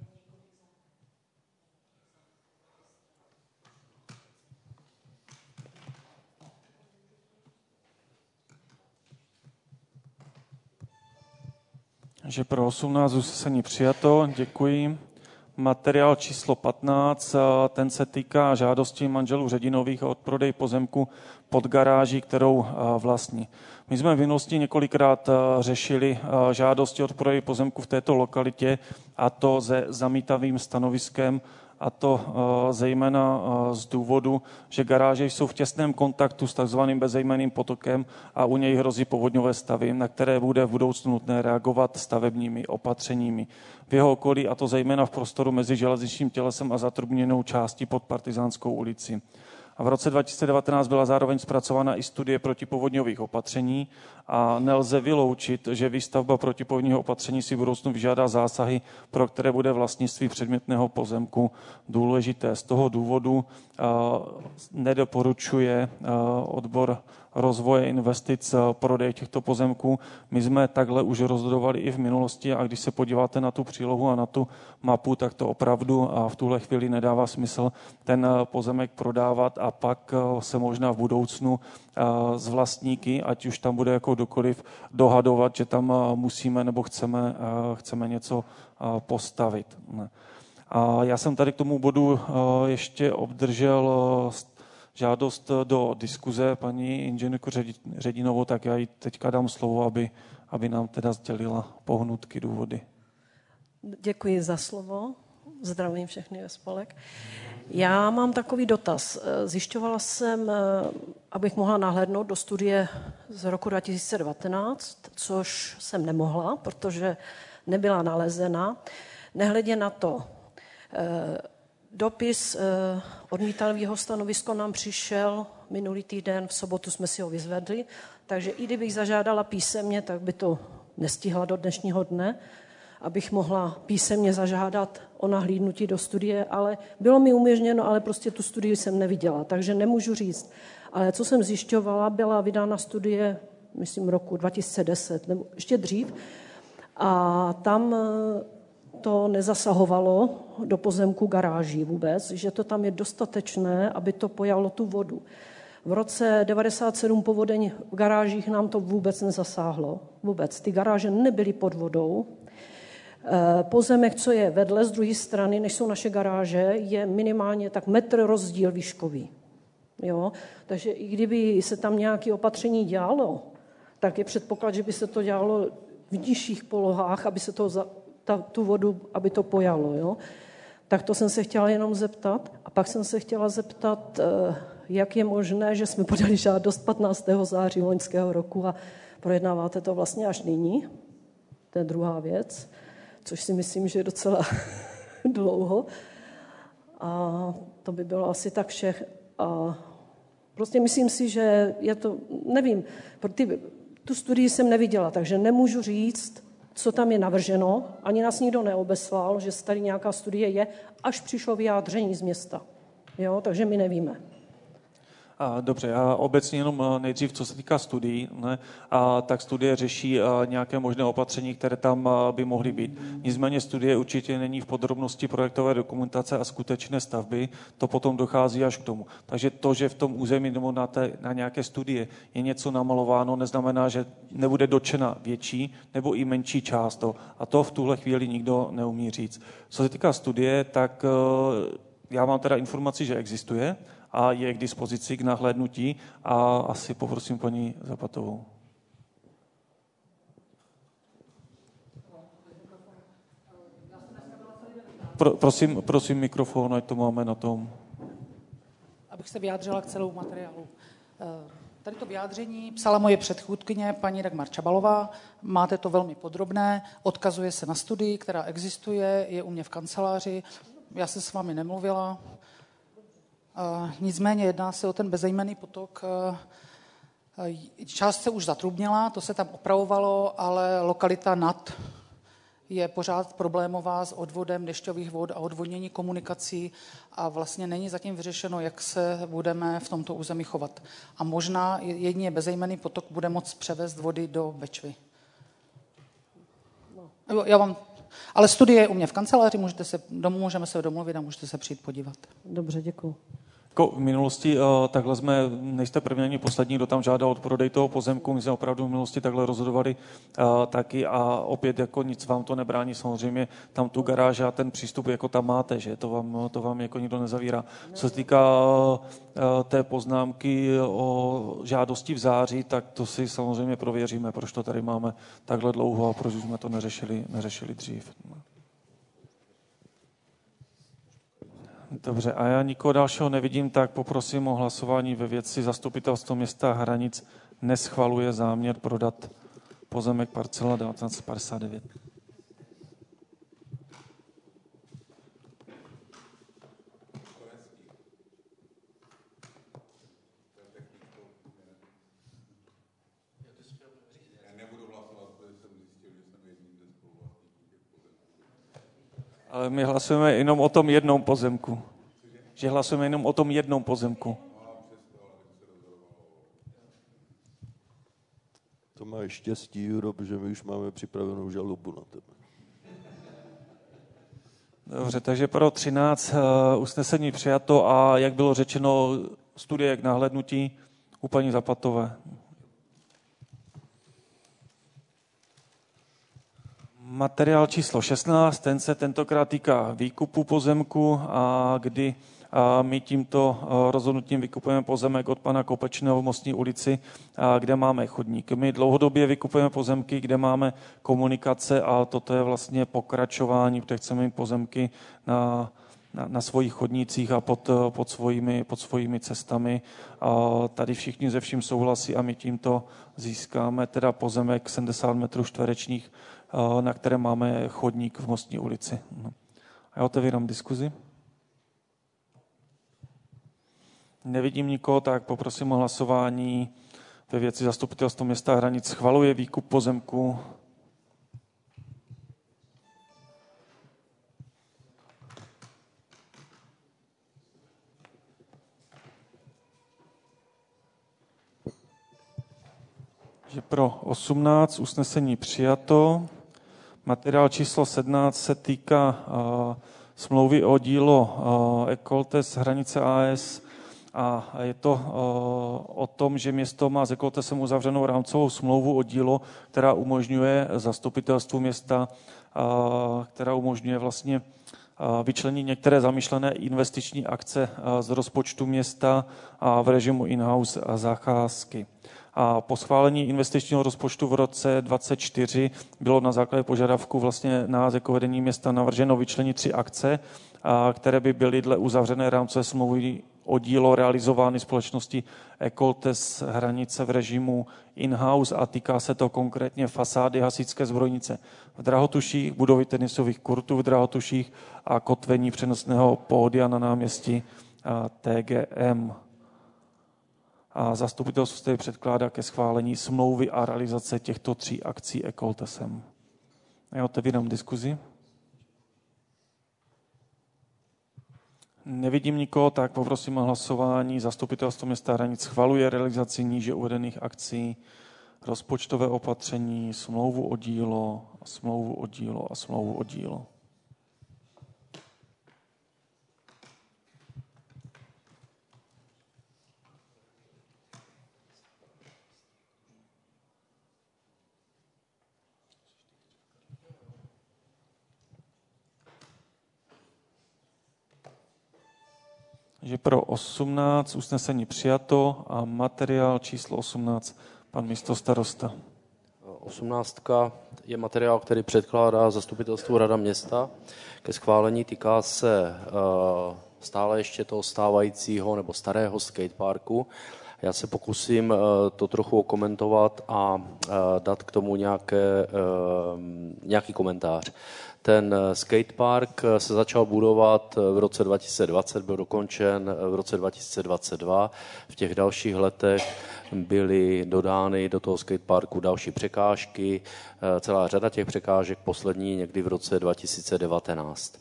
Takže pro 18 usnesení přijato, děkuji. Materiál číslo 15, ten se týká žádosti manželů Ředinových o odprodej pozemku pod garáží, kterou vlastní. My jsme v minulosti několikrát řešili žádosti o odprodej pozemku v této lokalitě, a to se zamítavým stanoviskem, a to zejména z důvodu, že garáže jsou v těsném kontaktu s takzvaným bezejmenným potokem a u něj hrozí povodňové stavy, na které bude v budoucnu nutné reagovat stavebními opatřeními. V jeho okolí, a to zejména v prostoru mezi železničním tělesem a zatrubněnou částí pod Partizánskou ulici. A v roce 2019 byla zároveň zpracována i studie protipovodňových opatření a nelze vyloučit, že výstavba protipovodňových opatření si v budoucnu vyžádá zásahy, pro které bude vlastnictví předmětného pozemku důležité. Z toho důvodu nedoporučuje odbor rozvoje investic prodej těchto pozemků. My jsme takhle už rozhodovali i v minulosti a když se podíváte na tu přílohu a na tu mapu, tak to opravdu v tuhle chvíli nedává smysl ten pozemek prodávat a pak se možná v budoucnu z vlastníky, ať už tam bude jako kdokoliv, dohadovat, že tam musíme nebo chceme něco postavit. A já jsem tady k tomu bodu ještě obdržel žádost do diskuze paní inženýrku Ředinovou, tak já jí teďka dám slovo, aby nám teda sdělila pohnutky, důvody. Děkuji za slovo. Zdravím všechny ve spolek. Já mám takový dotaz. Zjišťovala jsem, abych mohla nahlédnout do studie z roku 2019, což jsem nemohla, protože nebyla nalezena. Nehledě na to, dopis odmítavého stanovisko nám přišel minulý týden, v sobotu jsme si ho vyzvedli, takže i kdybych zažádala písemně, tak by to nestihla do dnešního dne, abych mohla písemně zažádat o nahlídnutí do studie, ale bylo mi umožněno, ale prostě tu studii jsem neviděla, takže nemůžu říct. Ale co jsem zjišťovala, byla vydána studie, myslím, roku 2010, nebo ještě dřív, a tam to nezasahovalo do pozemku garáží vůbec, že to tam je dostatečné, aby to pojalo tu vodu. V roce 97 povodeň v garážích nám to vůbec nezasáhlo. Vůbec. Ty garáže nebyly pod vodou. Pozemek, co je vedle z druhé strany, než jsou naše garáže, je minimálně tak metr rozdíl výškový. Jo? Takže i kdyby se tam nějaké opatření dělalo, tak je předpoklad, že by se to dělalo v nižších polohách, aby se to tu vodu, aby to pojalo. Jo? Tak to jsem se chtěla jenom zeptat. A pak jsem se chtěla zeptat, jak je možné, že jsme podali žádost 15. září loňského roku a projednáváte to vlastně až nyní. To je druhá věc, což si myslím, že je docela dlouho. A to by bylo asi tak vše. A prostě myslím si, že je to, nevím, tu studii jsem neviděla, takže nemůžu říct, co tam je navrženo, ani nás nikdo neobeslal, že tady nějaká studie je, až přišlo vyjádření z města. Jo, takže my nevíme. Dobře, já obecně jenom nejdřív, co se týká studií, ne, tak studie řeší nějaké možné opatření, které tam by mohly být. Nicméně studie určitě není v podrobnosti projektové dokumentace a skutečné stavby, to potom dochází až k tomu. Takže to, že v tom území nebo na nějaké studie je něco namalováno, neznamená, že nebude dotčena větší nebo i menší část toho. A to v tuhle chvíli nikdo neumí říct. Co se týká studie, tak já mám teda informaci, že existuje, a je k dispozici k nahlédnutí a asi poprosím paní Zapatovou. Prosím mikrofon, ať to máme na tom. Abych se vyjádřila k celému materiálu. Tady to vyjádření psala moje předchůdkyně, paní Dagmar Čabalová. Máte to velmi podrobné, odkazuje se na studii, která existuje, je u mě v kanceláři. Já jsem s vámi nemluvila. Nicméně jedná se o ten bezejmenný potok. Část se už zatrubnila, to se tam opravovalo, ale lokalita nad je pořád problémová s odvodem dešťových vod a odvodnění komunikací a vlastně není zatím vyřešeno, jak se budeme v tomto území chovat. A možná jedině bezejmenný potok bude moct převést vody do Bečvy. Ale studie je u mě v kanceláři, můžeme se domluvit a můžete se přijít podívat. Dobře, děkuji. V minulosti takhle nejste první ani poslední, kdo tam žádal odprodej toho pozemku, my jsme opravdu v minulosti takhle rozhodovali taky a opět jako nic vám to nebrání, samozřejmě tam tu garáž a ten přístup jako tam máte, že to vám jako nikdo nezavírá. Co se týká té poznámky o žádosti v září, tak to si samozřejmě prověříme, proč to tady máme takhle dlouho a proč jsme to neřešili dřív. Dobře, a já nikoho dalšího nevidím, tak poprosím o hlasování ve věci. Zastupitelstvo města Hranic neschvaluje záměr prodat pozemek parcela 1959. Ale my hlasujeme jenom o tom jednom pozemku. Že hlasujeme jenom o tom jednom pozemku. To máš štěstí, Juro, protože my už máme připravenou žalobu na tebe. Dobře, takže pro 13 usnesení přijato a jak bylo řečeno, studie k nahlédnutí u paní Zapatové. Materiál číslo 16, ten se tentokrát týká výkupu pozemku, a kdy my tímto rozhodnutím vykupujeme pozemek od pana Kopečného v Mostní ulici, kde máme chodník. My dlouhodobě vykupujeme pozemky, kde máme komunikace a toto je vlastně pokračování, protože chceme mít pozemky na svých chodnících a pod svými cestami. A tady všichni ze vším souhlasí a my tímto získáme teda pozemek 70 metrů čtverečních, na kterém máme chodník v Mostní ulici. Já otevírám diskuzi. Nevidím nikoho, tak poprosím o hlasování ve věci zastupitelstvo města Hranic schvaluje výkup pozemku. Že pro 18 usnesení přijato. Materiál číslo 17 se týká smlouvy o dílo Ekoltes Hranice AS a je to o tom, že město má s Ekoltesem uzavřenou rámcovou smlouvu o dílo, která umožňuje zastupitelstvu města, která umožňuje vlastně vyčlenit některé zamýšlené investiční akce z rozpočtu města a v režimu in-house zakázky. A po schválení investičního rozpočtu v roce 2024 bylo na základě požadavku vlastně nás jako vedení města navrženo vyčlenit 3 akce, které by byly dle uzavřené rámcové smlouvy o dílo realizovány společností Ekoltes Hranice v režimu in-house a týká se to konkrétně fasády hasičské zbrojnice v Drahotuších, budovy tenisových kurtů v Drahotuších a kotvení přenosného pódia na náměstí TGM. A zastupitelstvo se předkládá ke schválení smlouvy a realizace těchto 3 akcí Ekoltesem. Já otevírám diskuzi. Nevidím nikoho, tak poprosím o hlasování. Zastupitelstvo města Hranic schvaluje realizaci níže uvedených akcí, rozpočtové opatření, smlouvu o dílo, smlouvu o dílo a smlouvu o dílo. Že pro 18 usnesení přijato a materiál číslo 18 pan místostarosta. 18 je materiál, který předkládá zastupitelstvu Rada města ke schválení. Týká se stále ještě toho stávajícího nebo starého skateparku. Já se pokusím to trochu okomentovat a dát k tomu nějaký komentář. Ten skatepark se začal budovat v roce 2020, byl dokončen v roce 2022. V těch dalších letech byly dodány do toho skateparku další překážky, celá řada těch překážek, poslední někdy v roce 2019.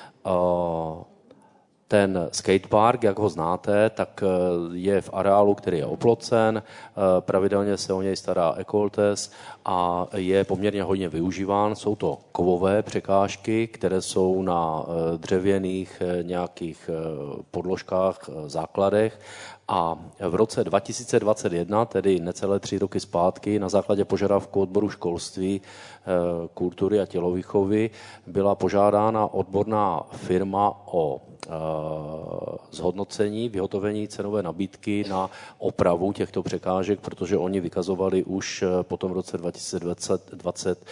Ten skatepark, jak ho znáte, tak je v areálu, který je oplocen, pravidelně se o něj stará Ekoltes a je poměrně hodně využíván. Jsou to kovové překážky, které jsou na dřevěných nějakých podložkách, základech. A v roce 2021, tedy necelé 3 roky zpátky, na základě požadavku odboru školství, kultury a tělovýchovy byla požádána odborná firma o zhodnocení, vyhotovení cenové nabídky na opravu těchto překážek, protože oni vykazovali už po tom roce 2020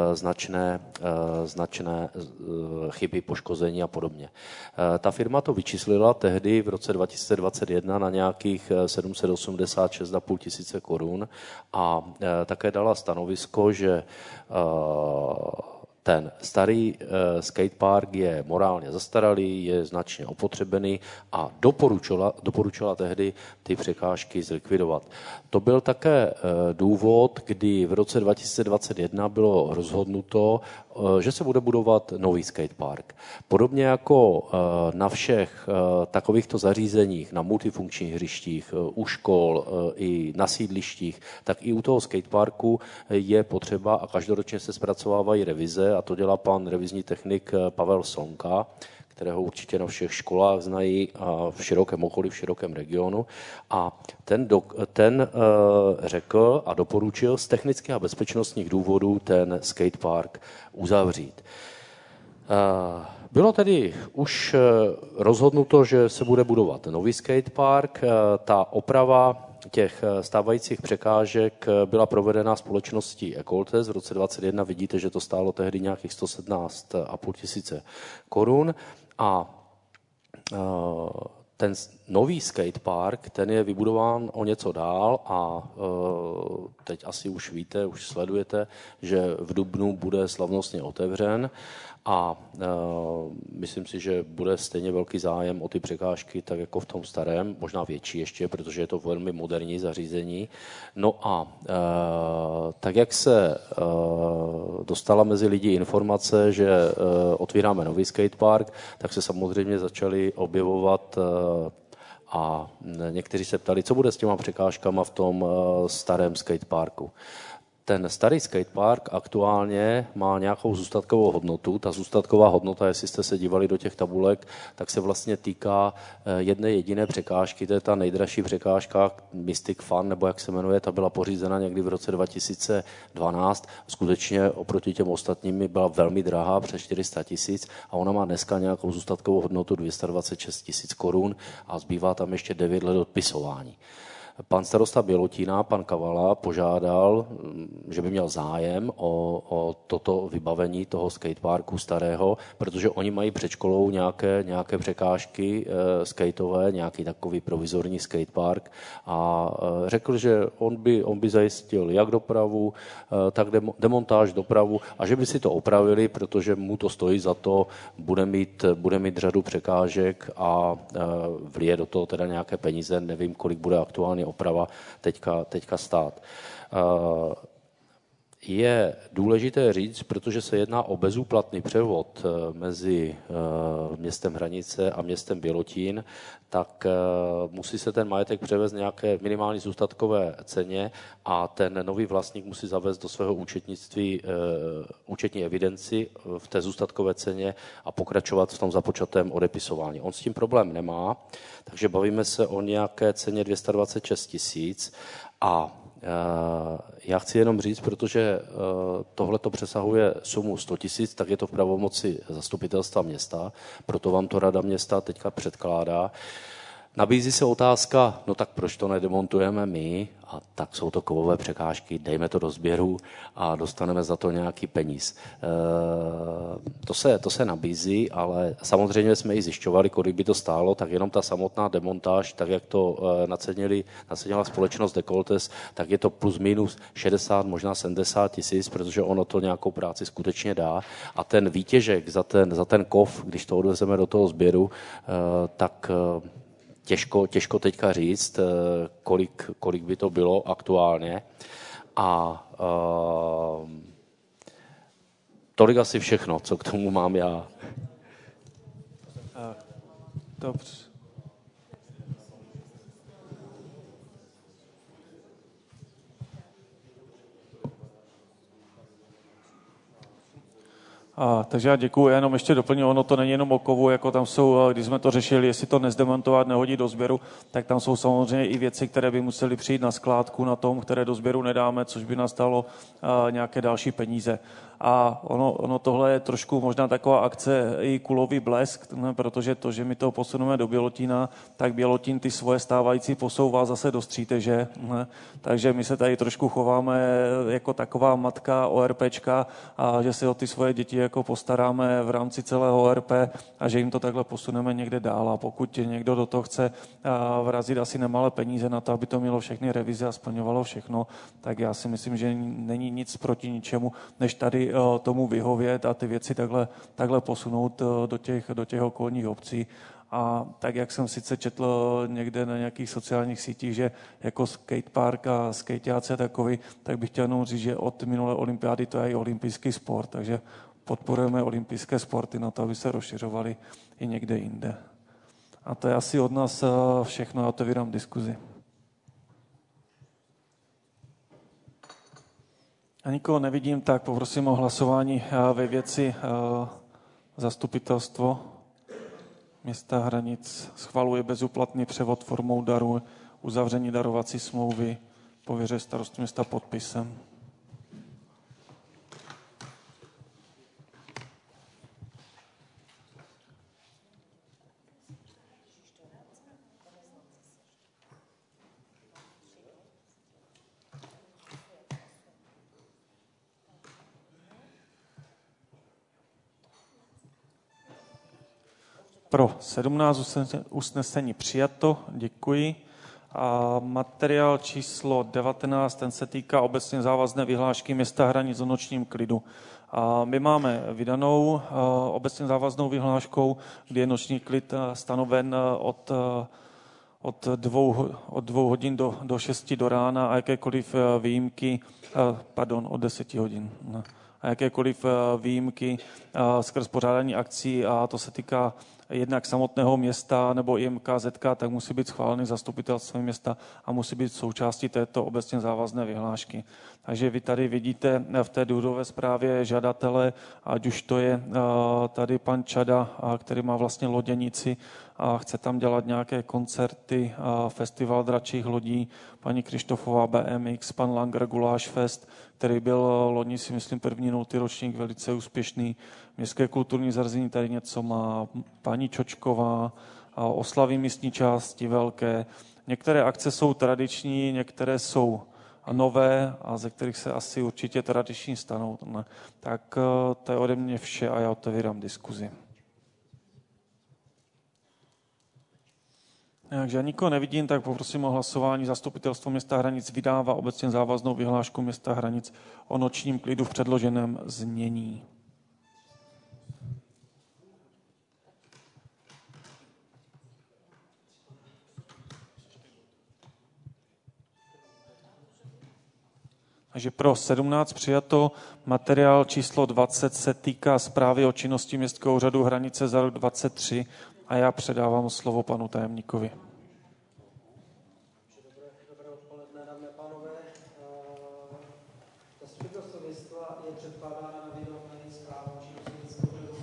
značné chyby, poškození a podobně. Ta firma to vyčíslila tehdy v roce 2021 na nějakých 786,5 tisíce korun a také dala stanovisko, že ten starý skatepark je morálně zastaralý, je značně opotřebený a doporučila tehdy ty překážky zlikvidovat. To byl také důvod, kdy v roce 2021 bylo rozhodnuto, že se bude budovat nový skatepark. Podobně jako na všech takovýchto zařízeních, na multifunkčních hřištích, u škol i na sídlištích, tak i u toho skateparku je potřeba a každoročně se zpracovávají revize a to dělá pan revizní technik Pavel Slonka, kterého určitě na všech školách znají a v širokém okolí, v širokém regionu. A ten řekl a doporučil z technických a bezpečnostních důvodů ten skatepark uzavřít. Bylo tedy už rozhodnuto, že se bude budovat nový skatepark. Ta oprava těch stávajících překážek byla provedena společností Ekoltes. V roce 2021 vidíte, že to stálo tehdy nějakých 117,5 tisíce korun. A ten nový skatepark, ten je vybudován o něco dál a teď asi už víte, už sledujete, že v dubnu bude slavnostně otevřen a myslím si, že bude stejně velký zájem o ty překážky, tak jako v tom starém, možná větší ještě, protože je to velmi moderní zařízení. No a tak, jak se dostala mezi lidi informace, že otvíráme nový skatepark, tak se samozřejmě začaly objevovat a někteří se ptali, co bude s těma překážkama v tom starém skateparku. Ten starý skatepark aktuálně má nějakou zůstatkovou hodnotu. Ta zůstatková hodnota, jestli jste se dívali do těch tabulek, tak se vlastně týká jedné jediné překážky. To je ta nejdražší překážka Mystic Fun, nebo jak se jmenuje, ta byla pořízena někdy v roce 2012. Skutečně oproti těm ostatním byla velmi drahá, přes 400 000 a ona má dneska nějakou zůstatkovou hodnotu 226 000 korun a zbývá tam ještě 9 let odpisování. Pan starosta Bělotína, pan Kavala, požádal, že by měl zájem o toto vybavení toho skateparku starého, protože oni mají před školou nějaké překážky skateové, nějaký takový provizorní skatepark a řekl, že on by zajistil jak dopravu, tak demontáž, dopravu a že by si to opravili, protože mu to stojí za to, bude mít řadu překážek a vlije do toho teda nějaké peníze, nevím, kolik bude aktuálně oprava teďka stát. Je důležité říct, protože se jedná o bezúplatný převod mezi městem Hranice a městem Bělotín, tak musí se ten majetek převést nějaké minimální zůstatkové ceně a ten nový vlastník musí zavést do svého účetnictví účetní evidenci v té zůstatkové ceně a pokračovat v tom započatém odepisování. On s tím problém nemá, takže bavíme se o nějaké ceně 226 000 a já chci jenom říct, protože tohle to přesahuje sumu 100 000, tak je to v pravomoci zastupitelstva města, proto vám to rada města teďka předkládá. Nabízí se otázka, no tak proč to nedemontujeme my, a tak jsou to kovové překážky, dejme to do sběru a dostaneme za to nějaký peníz. To se nabízí, ale samozřejmě jsme i zjišťovali, kolik by to stálo, tak jenom ta samotná demontáž, tak jak to nacenila společnost Decoltes, tak je to plus minus 60, možná 70 000, protože ono to nějakou práci skutečně dá. A ten výtěžek za ten kov, když to odvezeme do toho sběru, tak těžko teďka říct, kolik by to bylo aktuálně. A tolik asi všechno, co k tomu mám já. Dobře. Takže já děkuju, jenom ještě doplním, ono to není jenom o kovu, jako tam jsou, když jsme to řešili, jestli to nezdemontovat, nehodit do sběru, tak tam jsou samozřejmě i věci, které by musely přijít na skládku na tom, které do sběru nedáme, což by nás stalo nějaké další peníze. A ono tohle je trošku možná taková akce i kulový blesk, ne, protože to, že my to posuneme do Bělotína, tak Bělotín ty svoje stávající posouvá zase do Stříteže. Ne? Takže my se tady trošku chováme jako taková matka ORPčka a že si o ty svoje děti jako postaráme v rámci celého ORP a že jim to takhle posuneme někde dál. A pokud někdo do toho chce vrazit asi nemalé peníze na to, aby to mělo všechny revize a splňovalo všechno, tak já si myslím, že není nic proti ničemu, než tady tomu vyhovět a ty věci takhle posunout do těch okolních obcí. A tak, jak jsem sice četl někde na nějakých sociálních sítích, že jako skatepark a skateáci a takový, tak bych chtěl jenom říct, že od minulé olympiády to je i olympijský sport, takže podporujeme olympijské sporty na to, aby se rozšiřovaly i někde jinde. A to je asi od nás všechno, já otevírám diskuzi. A nikoho nevidím, tak poprosím o hlasování ve věci zastupitelstvo města Hranic schvaluje bezúplatný převod formou daru, uzavření darovací smlouvy, pověřuje starostu města podpisem. Pro 17 usnesení přijato, děkuji. A materiál číslo 19, ten se týká obecně závazné vyhlášky města Hranic o nočním klidu. A my máme vydanou obecně závaznou vyhláškou, kdy je noční klid stanoven od 2 hodin do 6 do rána a jakékoliv výjimky, od 10 hodin. A jakékoliv výjimky skrz pořádání akcí, a to se týká jednak samotného města nebo i MKZK, tak musí být schválený zastupitelstvem města a musí být součástí této obecně závazné vyhlášky. Takže vy tady vidíte v té důvodové zprávě žadatele, ať už to je tady pan Čada, který má vlastně loděnici a chce tam dělat nějaké koncerty, festival dračích lodí, paní Krištofová BMX, pan Langer Guláš Fest, který byl loni, si myslím, první 0. ročník, velice úspěšný. Městské kulturní zařízení tady něco má, paní Čočková, oslavy místní části velké. Některé akce jsou tradiční, některé jsou nové a ze kterých se asi určitě tradiční stanou. Tak to je ode mě vše a já otevírám diskuzi. Takže nikoho nevidím, tak poprosím o hlasování. Zastupitelstvo města Hranic vydává obecně závaznou vyhlášku města Hranic o nočním klidu v předloženém znění. Takže pro 17 přijato. Materiál číslo 20 se týká zprávy o činnosti Městského úřadu Hranice za rok 2023 a já předávám slovo panu tajemníkovi. Dobré odpoledne, dámy a pánové. Zastupitelstvo města je předkládána na vědomí zpráva o činnosti Městského úřadu.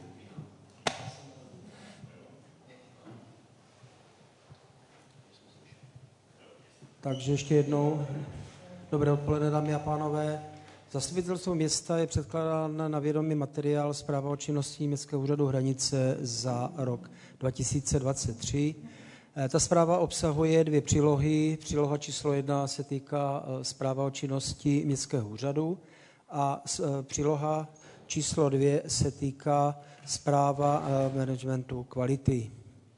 Takže ještě jednou. Dobré odpoledne, dámy a pánové. Zastupitelstvo města je předkládána na vědomí materiál zpráva o činnosti Městského úřadu Hranice za rok 2023. Ta zpráva obsahuje 2 přílohy. Příloha číslo 1 se týká zpráva o činnosti Městského úřadu a příloha číslo 2 se týká zpráva managementu kvality.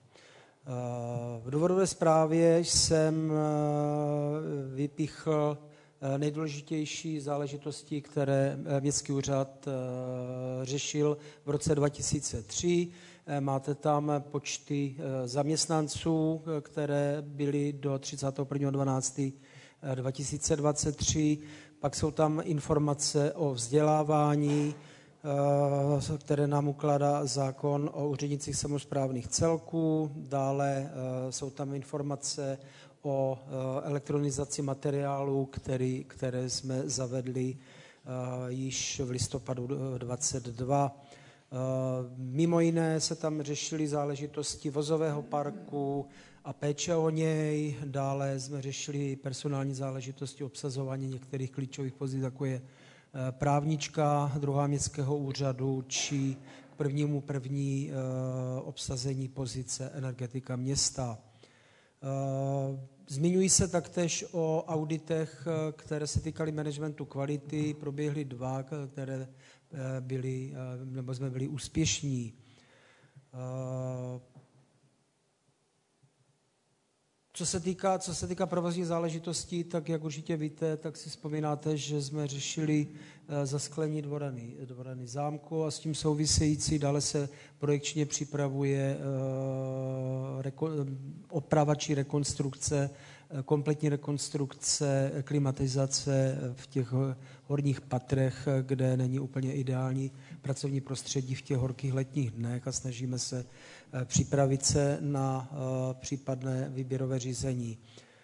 V důvodové zprávě jsem vypíchl nejdůležitější záležitosti, které Městský úřad řešil v roce 2003. Máte tam počty zaměstnanců, které byly do 31.12.2023. Pak jsou tam informace o vzdělávání, které nám ukládá zákon o úřednicích samosprávných celků. Dále jsou tam informace o elektronizaci materiálu, které jsme zavedli již v listopadu 2022. Mimo jiné se tam řešily záležitosti vozového parku a péče o něj. Dále jsme řešili personální záležitosti obsazování některých klíčových pozic, jako je právnička druhá městského úřadu či k 1.1. Obsazení pozice energetika města. Zmiňují se taktéž o auditech, které se týkaly managementu kvality. Proběhly 2, které jsme byli úspěšní. Co se týká provozních záležitostí, tak jak určitě víte, tak si vzpomínáte, že jsme řešili zasklení dvorany zámku a s tím související dále se projekčně připravuje oprava či rekonstrukce, kompletní rekonstrukce, klimatizace v těch horních patrech, kde není úplně ideální pracovní prostředí v těch horkých letních dnech a snažíme se připravit se na případné výběrové řízení.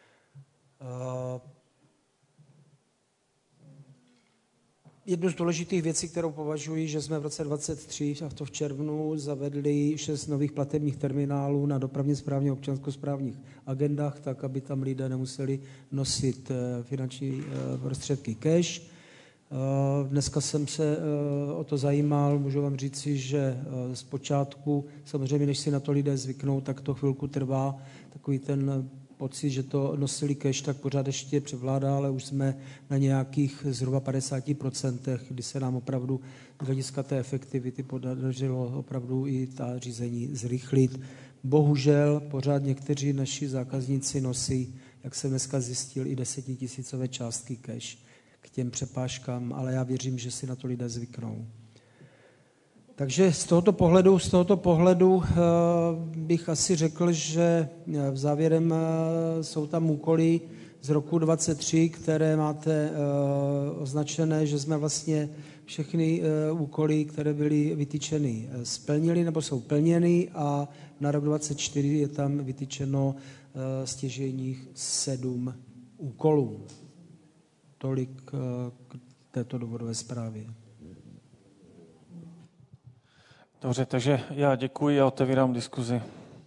Jednu z důležitých věcí, kterou považuji, že jsme v roce 2023, a to v červnu, zavedli 6 nových platebních terminálů na dopravně správně občansko-správních agendách, tak, aby tam lidé nemuseli nosit finanční prostředky cash. Dneska jsem se o to zajímal, můžu vám říci, že zpočátku, samozřejmě než si na to lidé zvyknou, tak to chvilku trvá, takový ten pocit, že to nosili cash, tak pořád ještě převládá, ale už jsme na nějakých zhruba 50%, kdy se nám opravdu z hlediska té efektivity podařilo opravdu i ta řízení zrychlit. Bohužel pořád někteří naši zákazníci nosí, jak jsem dneska zjistil, i 10 000 částky cash k těm přepážkám, ale já věřím, že si na to lidé zvyknou. Takže z tohoto pohledu bych asi řekl, že v závěrem jsou tam úkoly z roku 2023, které máte označené, že jsme vlastně všechny úkoly, které byly vytyčeny, splnili nebo jsou plněny a na rok 2024 je tam vytyčeno stěžejních 7 úkolů. Tolik k této důvodové zprávě. Dobře, takže já děkuji a otevírám diskuzi.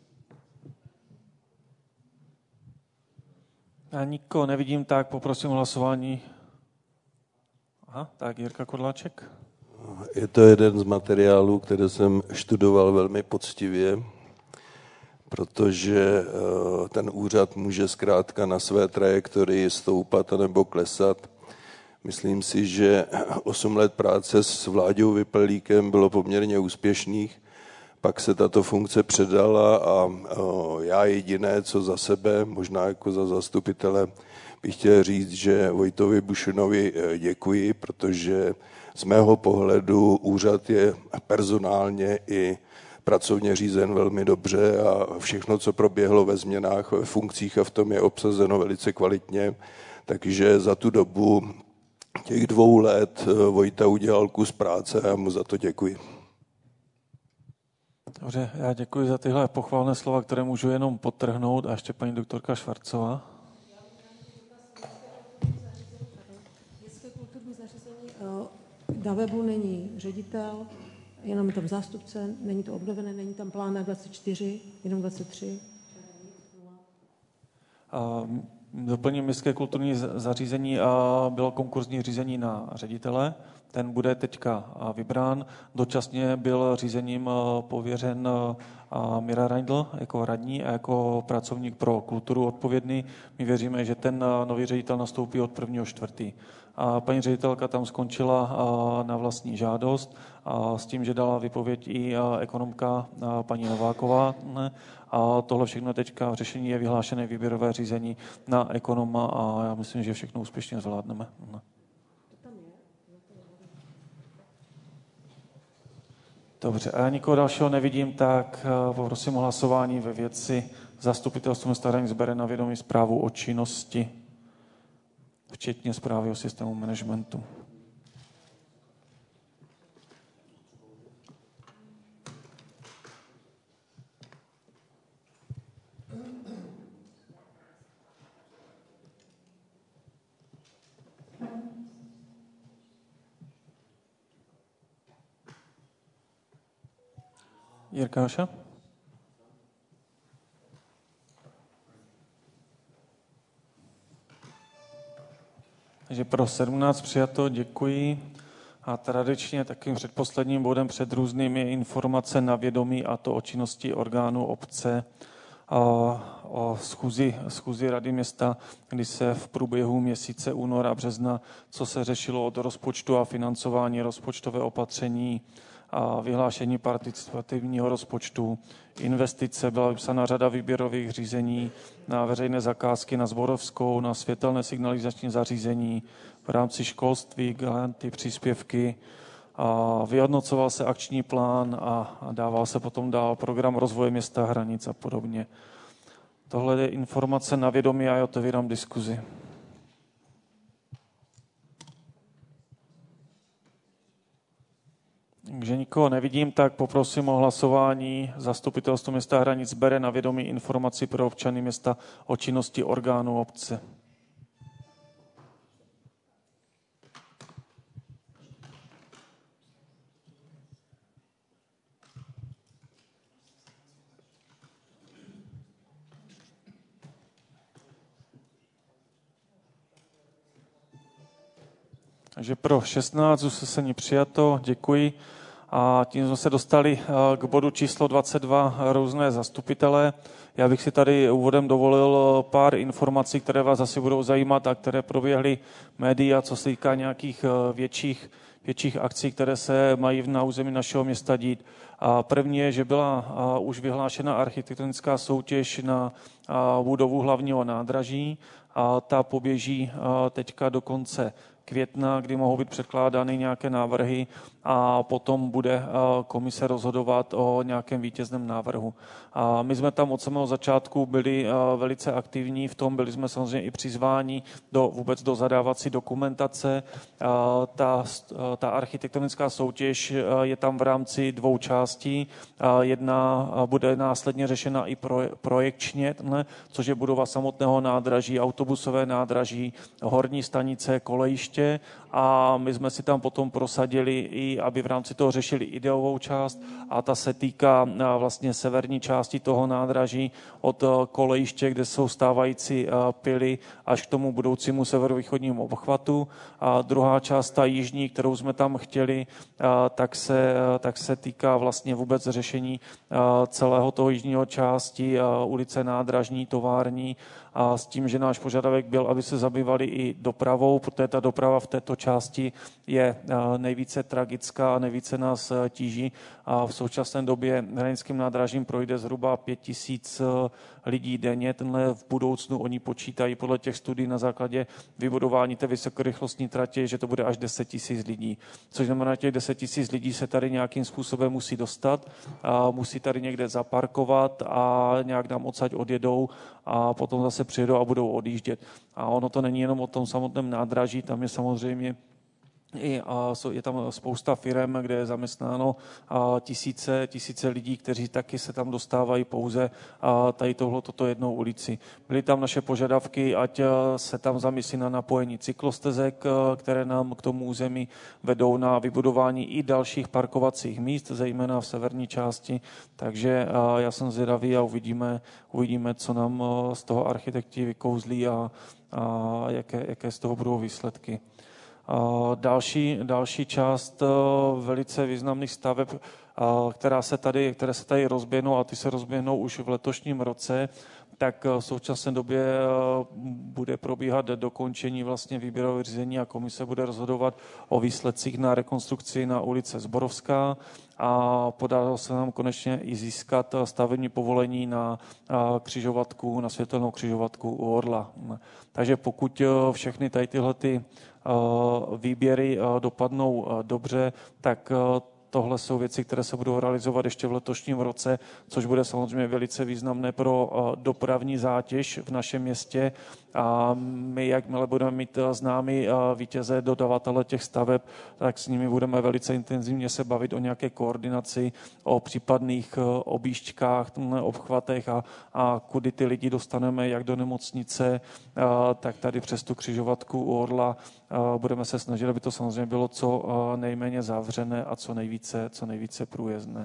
Já nikoho nevidím, tak poprosím o hlasování. Aha, tak Jirka Kodláček. Je to jeden z materiálů, které jsem študoval velmi poctivě, protože ten úřad může zkrátka na své trajektorii stoupat nebo klesat. Myslím si, že 8 let práce s Vláďou Vyplíkem bylo poměrně úspěšných, pak se tato funkce předala a já jediné, co za sebe, možná jako za zastupitele, bych chtěl říct, že Vojtovi Bušinovi děkuji, protože z mého pohledu úřad je personálně i pracovně řízen velmi dobře a všechno, co proběhlo ve změnách, ve funkcích a v tom je obsazeno velice kvalitně. Takže za tu dobu těch 2 let Vojta udělal kus práce a mu za to děkuji. Dobře, já děkuji za tyhle pochválné slova, které můžu jenom podtrhnout. A ještě paní doktorka Švarcová. Městské kulturní zařízení na webu není ředitel, jenom tam zástupce, není to obnovené, není tam plán na 24, jenom 23. Doplním městské kulturní zařízení bylo konkurzní řízení na ředitele. Ten bude teďka vybrán. Dočasně byl řízením pověřen Mira Reindl jako radní a jako pracovník pro kulturu odpovědný. My věříme, že ten nový ředitel nastoupí od 1.4. A paní ředitelka tam skončila na vlastní žádost s tím, že dala vypověď i ekonomka paní Nováková. A tohle všechno teďka řešení je vyhlášené výběrové řízení na ekonoma a já myslím, že všechno úspěšně zvládneme. Dobře, a já nikoho dalšího nevidím, tak poprosím o hlasování ve věci Zastupitelstvo města Hranic bere na vědomí zprávu o činnosti, včetně zprávy o systému managementu. Jirka Haša? Takže pro 17 přijato, děkuji. A tradičně takým předposledním bodem před různými je informace na vědomí, a to o činnosti orgánů obce, o schůzi Rady města, kdy se v průběhu měsíce února a března, co se řešilo od rozpočtu a financování, rozpočtové opatření, a vyhlášení participativního rozpočtu, investice, byla vypsána řada výběrových řízení na veřejné zakázky, na Zborovskou, na světelné signalizační zařízení, v rámci školství, granty, příspěvky, a vyhodnocoval se akční plán a dával se potom dál program rozvoje města Hranic a podobně. Tohle je informace na vědomí a já otevírám diskuzi. Takže nikoho nevidím, tak poprosím o hlasování. Zastupitelstvo města Hranic bere na vědomí informaci pro občany města o činnosti orgánů obce. Takže pro 16 usnesení přijato, děkuji. A tím jsme se dostali k bodu číslo 22, různé zastupitelé. Já bych si tady úvodem dovolil pár informací, které vás asi budou zajímat a které proběhly média, co se týká nějakých větších akcí, které se mají na území našeho města dít. A první je, že byla už vyhlášena architektonická soutěž na budovu hlavního nádraží. A ta poběží teďka do konce května, kdy mohou být předkládány nějaké návrhy a potom bude komise rozhodovat o nějakém vítězném návrhu. A my jsme tam od samého začátku byli velice aktivní v tom, byli jsme samozřejmě i přizváni vůbec do zadávací dokumentace. Ta architektonická soutěž je tam v rámci 2 částí. Jedna bude následně řešena i projekčně, což je budova samotného nádraží, autobusové nádraží, horní stanice, kolejiště a my jsme si tam potom prosadili i, aby v rámci toho řešili ideovou část a ta se týká vlastně severní části toho nádraží od kolejiště, kde jsou stávající pily, až k tomu budoucímu severovýchodnímu obchvatu. A druhá část, ta jižní, kterou jsme tam chtěli, tak se týká vlastně vůbec řešení celého toho jižního části, ulice Nádražní, Tovární, a s tím, že náš požadavek byl, aby se zabývali i dopravou, protože ta doprava v této části je nejvíce tragická a nejvíce nás tíží. A v současné době hranickým nádražím projde zhruba 5 000 lidí denně. V budoucnu oni počítají podle těch studií na základě vybudování té vysokorychlostní tratě, že to bude až 10 000 lidí. Což znamená, že těch 10 000 lidí se tady nějakým způsobem musí dostat, a musí tady někde zaparkovat a nějak nám odsaď odjedou a potom zase přijedou a budou odjíždět. A ono to není jenom o tom samotném nádraží, tam je samozřejmě je tam spousta firem, kde je zaměstnáno tisíce lidí, kteří taky se tam dostávají pouze tady toto jednou ulici. Byly tam naše požadavky, ať se tam zamyslí na napojení cyklostezek, které nám k tomu území vedou, na vybudování i dalších parkovacích míst, zejména v severní části. Takže já jsem zvědavý a uvidíme, co nám z toho architekti vykouzlí a jaké z toho budou výsledky. Další část velice významných staveb, které se tady rozběhnou, a ty se rozběhnou už v letošním roce, tak v současné době bude probíhat dokončení vlastně výběrového řízení a komise bude rozhodovat o výsledcích na rekonstrukci na ulice Zborovská a podařilo se nám konečně i získat stavební povolení na křižovatku, na světelnou křižovatku u Orla. Takže pokud všechny tady tyhle výběry dopadnou dobře, tak tohle jsou věci, které se budou realizovat ještě v letošním roce, což bude samozřejmě velice významné pro dopravní zátěž v našem městě. A my, jakmile budeme mít známý vítěze, dodavatele těch staveb, tak s nimi budeme velice intenzivně se bavit o nějaké koordinaci, o případných objížďkách, obchvatech a kudy ty lidi dostaneme, jak do nemocnice, tak tady přes tu křižovatku u Orla. Budeme se snažit, aby to samozřejmě bylo co nejméně zavřené a co nejvíce průjezdné.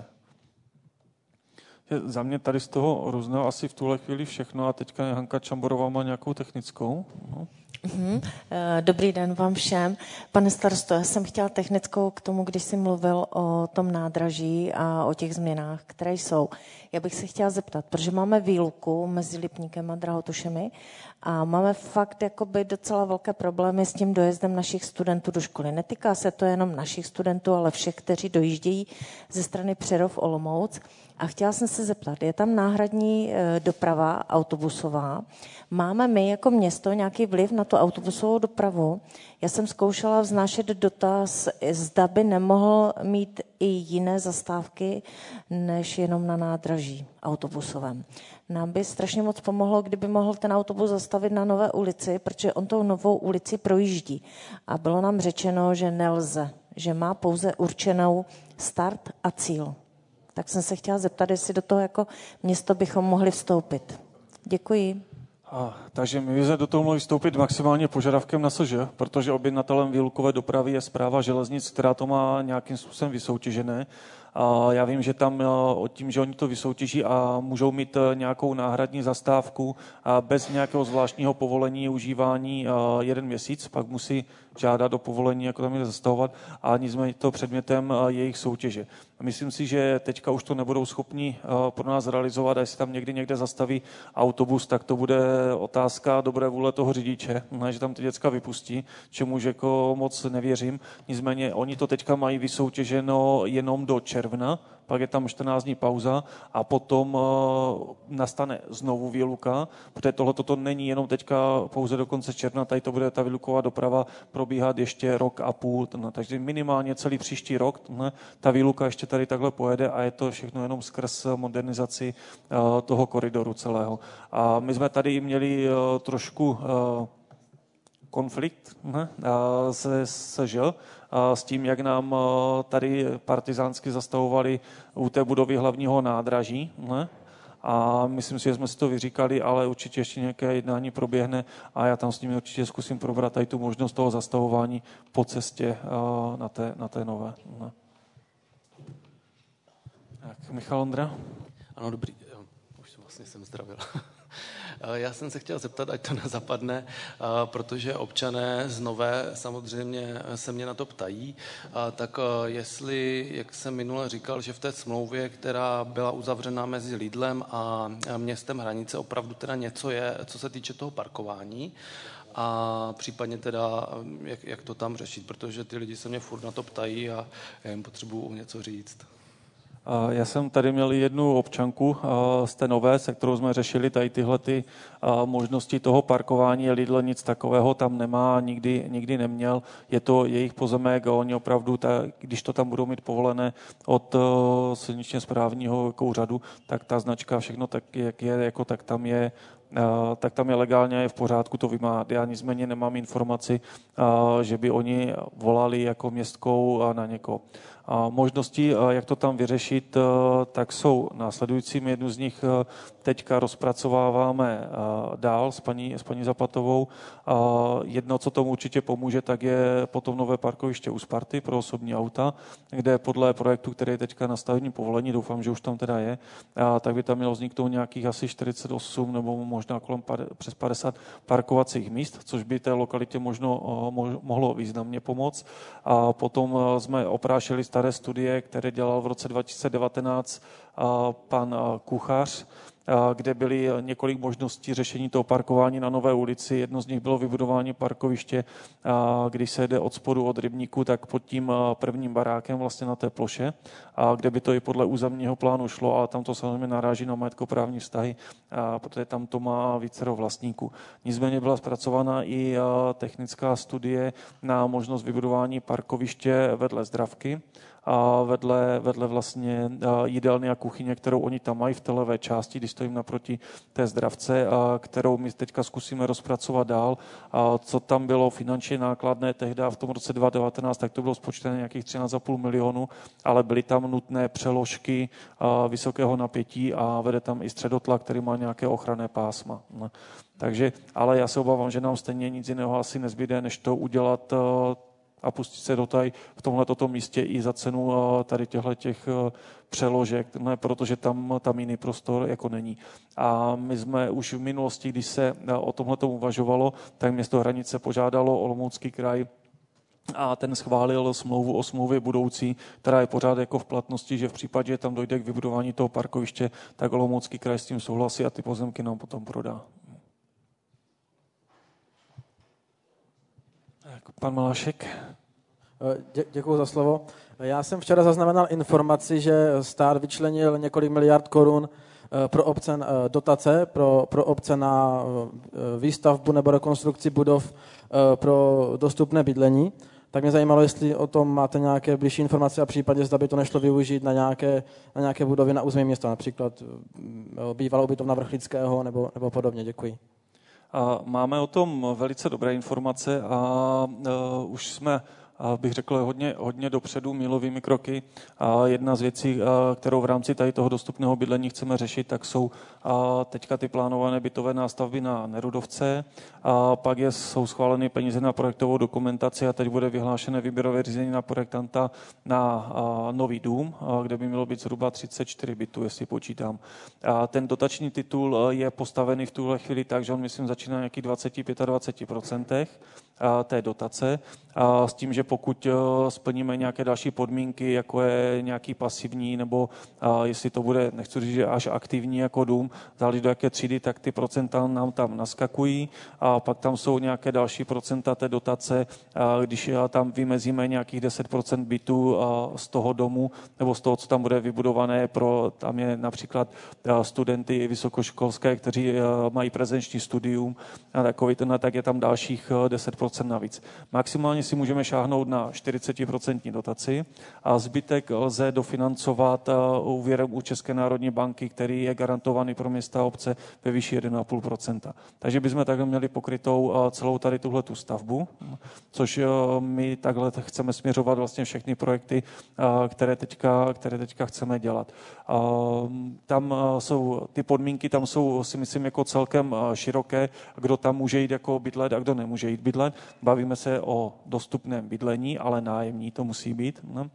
Za mě tady z toho různého asi v tuhle chvíli všechno a teďka Hanka Čamborová má nějakou technickou. No. Dobrý den vám všem. Pane starosto, já jsem chtěla technickou k tomu, když jsi mluvil o tom nádraží a o těch změnách, které jsou. Já bych se chtěla zeptat, protože máme výluku mezi Lipníkem a Drahotušemi a máme fakt jakoby docela velké problémy s tím dojezdem našich studentů do školy. Netýká se to jenom našich studentů, ale všech, kteří dojíždějí ze strany Přerov Olomouc. A chtěla jsem se zeptat, je tam náhradní doprava autobusová? Máme my jako město nějaký vliv na tu autobusovou dopravu? Já jsem zkoušela vznášet dotaz, zda by nemohl mít i jiné zastávky, než jenom na nádraží autobusovém. Nám by strašně moc pomohlo, kdyby mohl ten autobus zastavit na Nové ulici, protože on tou Novou ulici projíždí. A bylo nám řečeno, že nelze, že má pouze určenou start a cíl. Tak jsem se chtěla zeptat, jestli do toho jako město bychom mohli vstoupit. Děkuji. Takže my jsme do toho mohli vstoupit maximálně požadavkem na SŽ, protože objednatelem výlukové dopravy je Správa železnic, která to má nějakým způsobem vysoutěžené. A já vím, že tam tím, že oni to vysoutěží a můžou mít nějakou náhradní zastávku a bez nějakého zvláštního povolení užívání 1 měsíc, pak musí žádat o povolení, jako tam je zastavovat, a nicméně to předmětem jejich soutěže. Myslím si, že teďka už to nebudou schopni pro nás realizovat, a jestli tam někde zastaví autobus, tak to bude otázka dobré vůle toho řidiče, že tam ty děcka vypustí, čemuž jako moc nevěřím. Nicméně oni to teďka mají vysoutěženo jenom do června, pak je tam 14 dní pauza a potom nastane znovu výluka, protože tohle toto není jenom teďka pouze do konce června, tady to bude ta výluková doprava probíhat ještě rok a půl, takže minimálně celý příští rok ta výluka ještě tady takhle pojede a je to všechno jenom skrz modernizaci toho koridoru celého. A my jsme tady měli trošku konflikt se SŽ s tím, jak nám tady partizánsky zastavovali u té budovy hlavního nádraží. A myslím si, že jsme si to vyříkali, ale určitě ještě nějaké jednání proběhne a já tam s nimi určitě zkusím probrat tady tu možnost toho zastavování po cestě na té nové. Tak, Michal Ondra. Ano, dobrý. Už vlastně jsem zdravil. Já jsem se chtěl zeptat, ať to nezapadne, protože občané z Nové samozřejmě se mě na to ptají, tak jestli, jak jsem minule říkal, že v té smlouvě, která byla uzavřena mezi Lidlem a městem Hranice, opravdu teda něco je, co se týče toho parkování, a případně teda, jak to tam řešit, protože ty lidi se mě furt na to ptají a já jim potřebuji něco říct. Já jsem tady měl jednu občanku z té Nové, se kterou jsme řešili tady tyhle možnosti toho parkování. Lidl nic takového tam nemá, nikdy neměl. Je to jejich pozemek a oni opravdu, když to tam budou mít povolené od silničně správního úřadu, tak ta značka, všechno tak, jak je, jako tak tam je legálně, je v pořádku to vymáhat. Já nicméně nemám informaci, že by oni volali jako městskou na někoho. Možnosti, jak to tam vyřešit, tak jsou následující. Jednu z nich teďka rozpracováváme dál s paní Zapatovou. Jedno, co tomu určitě pomůže, tak je potom nové parkoviště u Sparty pro osobní auta, kde podle projektu, který je teďka na stavební povolení, doufám, že už tam teda je, tak by tam mělo vzniknout nějakých asi 48 nebo možná kolem přes 50 parkovacích míst, což by té lokalitě mohlo významně pomoct. A potom jsme oprášili staré studie, které dělal v roce 2019 pan Kuchař, kde byly několik možností řešení toho parkování na Nové ulici. Jedno z nich bylo vybudování parkoviště, když se jde od spodu od rybníku, tak pod tím prvním barákem vlastně na té ploše, kde by to i podle územního plánu šlo, ale tam to samozřejmě naráží na majetkoprávní vztahy, protože tam to má vícero vlastníků. Nicméně byla zpracována i technická studie na možnost vybudování parkoviště vedle Zdravky, a vedle vlastně jídelny a kuchyně, kterou oni tam mají v té levé části, když stojím naproti té Zdravce, kterou my teďka zkusíme rozpracovat dál. Co tam bylo finančně nákladné tehdy v tom roce 2019, tak to bylo spočtené nějakých 13,5 milionu, ale byly tam nutné přeložky vysokého napětí a vede tam i středotlak, který má nějaké ochranné pásma. Takže, ale já se obávám, že nám stejně nic jiného asi nezbyde, než to udělat a pustit se do tady v tomto místě i za cenu tady těch přeložek, ne, protože tam jiný prostor jako není. A my jsme už v minulosti, když se o tomhletom uvažovalo, tak město Hranice požádalo Olomoucký kraj a ten schválil smlouvu o smlouvě budoucí, která je pořád jako v platnosti, že v případě, že tam dojde k vybudování toho parkoviště, tak Olomoucký kraj s tím souhlasí a ty pozemky nám potom prodá. Pan Malášek. Děkuji za slovo. Já jsem včera zaznamenal informaci, že stát vyčlenil několik miliard korun pro obce dotace, pro obce na výstavbu nebo rekonstrukci budov pro dostupné bydlení. Tak mě zajímalo, jestli o tom máte nějaké blížší informace a případně zda by to nešlo využít na nějaké budovy na území města, například bývalou ubytovna Vrchlického nebo podobně. Děkuji. Máme o tom velice dobré informace a už jsme, bych řekl, hodně dopředu milovými kroky. Jedna z věcí, kterou v rámci tady toho dostupného bydlení chceme řešit, tak jsou teďka ty plánované bytové nástavby na Nerudovce. Pak jsou schváleny peníze na projektovou dokumentaci a teď bude vyhlášené výběrové řízení na projektanta na nový dům, kde by mělo být zhruba 34 bytů, jestli počítám. Ten dotační titul je postavený v tuhle chvíli tak, že on, myslím, začíná nějakých 20-25%. té dotace, s tím, že pokud splníme nějaké další podmínky, jako je nějaký pasivní, nebo jestli to bude, nechci říct, že až aktivní jako dům, záleží do jaké třídy, tak ty procenta nám tam naskakují a pak tam jsou nějaké další procenta té dotace, když tam vymezíme nějakých 10% bytů z toho domu, nebo z toho, co tam bude vybudované, tam je například studenty vysokoškolské, kteří mají prezenční studium, tak je tam dalších 10% navíc. Maximálně si můžeme šáhnout na 40% dotaci a zbytek lze dofinancovat úvěrem u České národní banky, který je garantovaný pro města a obce ve výši 1,5%. Takže bychom takhle měli pokrytou celou tady tuhletu stavbu, což my takhle chceme směřovat vlastně všechny projekty, které teďka chceme dělat. Tam jsou ty podmínky, tam jsou si myslím jako celkem široké, kdo tam může jít jako bydlet a kdo nemůže jít bydlet. Bavíme se o dostupném bydlení, ale nájemní to musí být. Ne?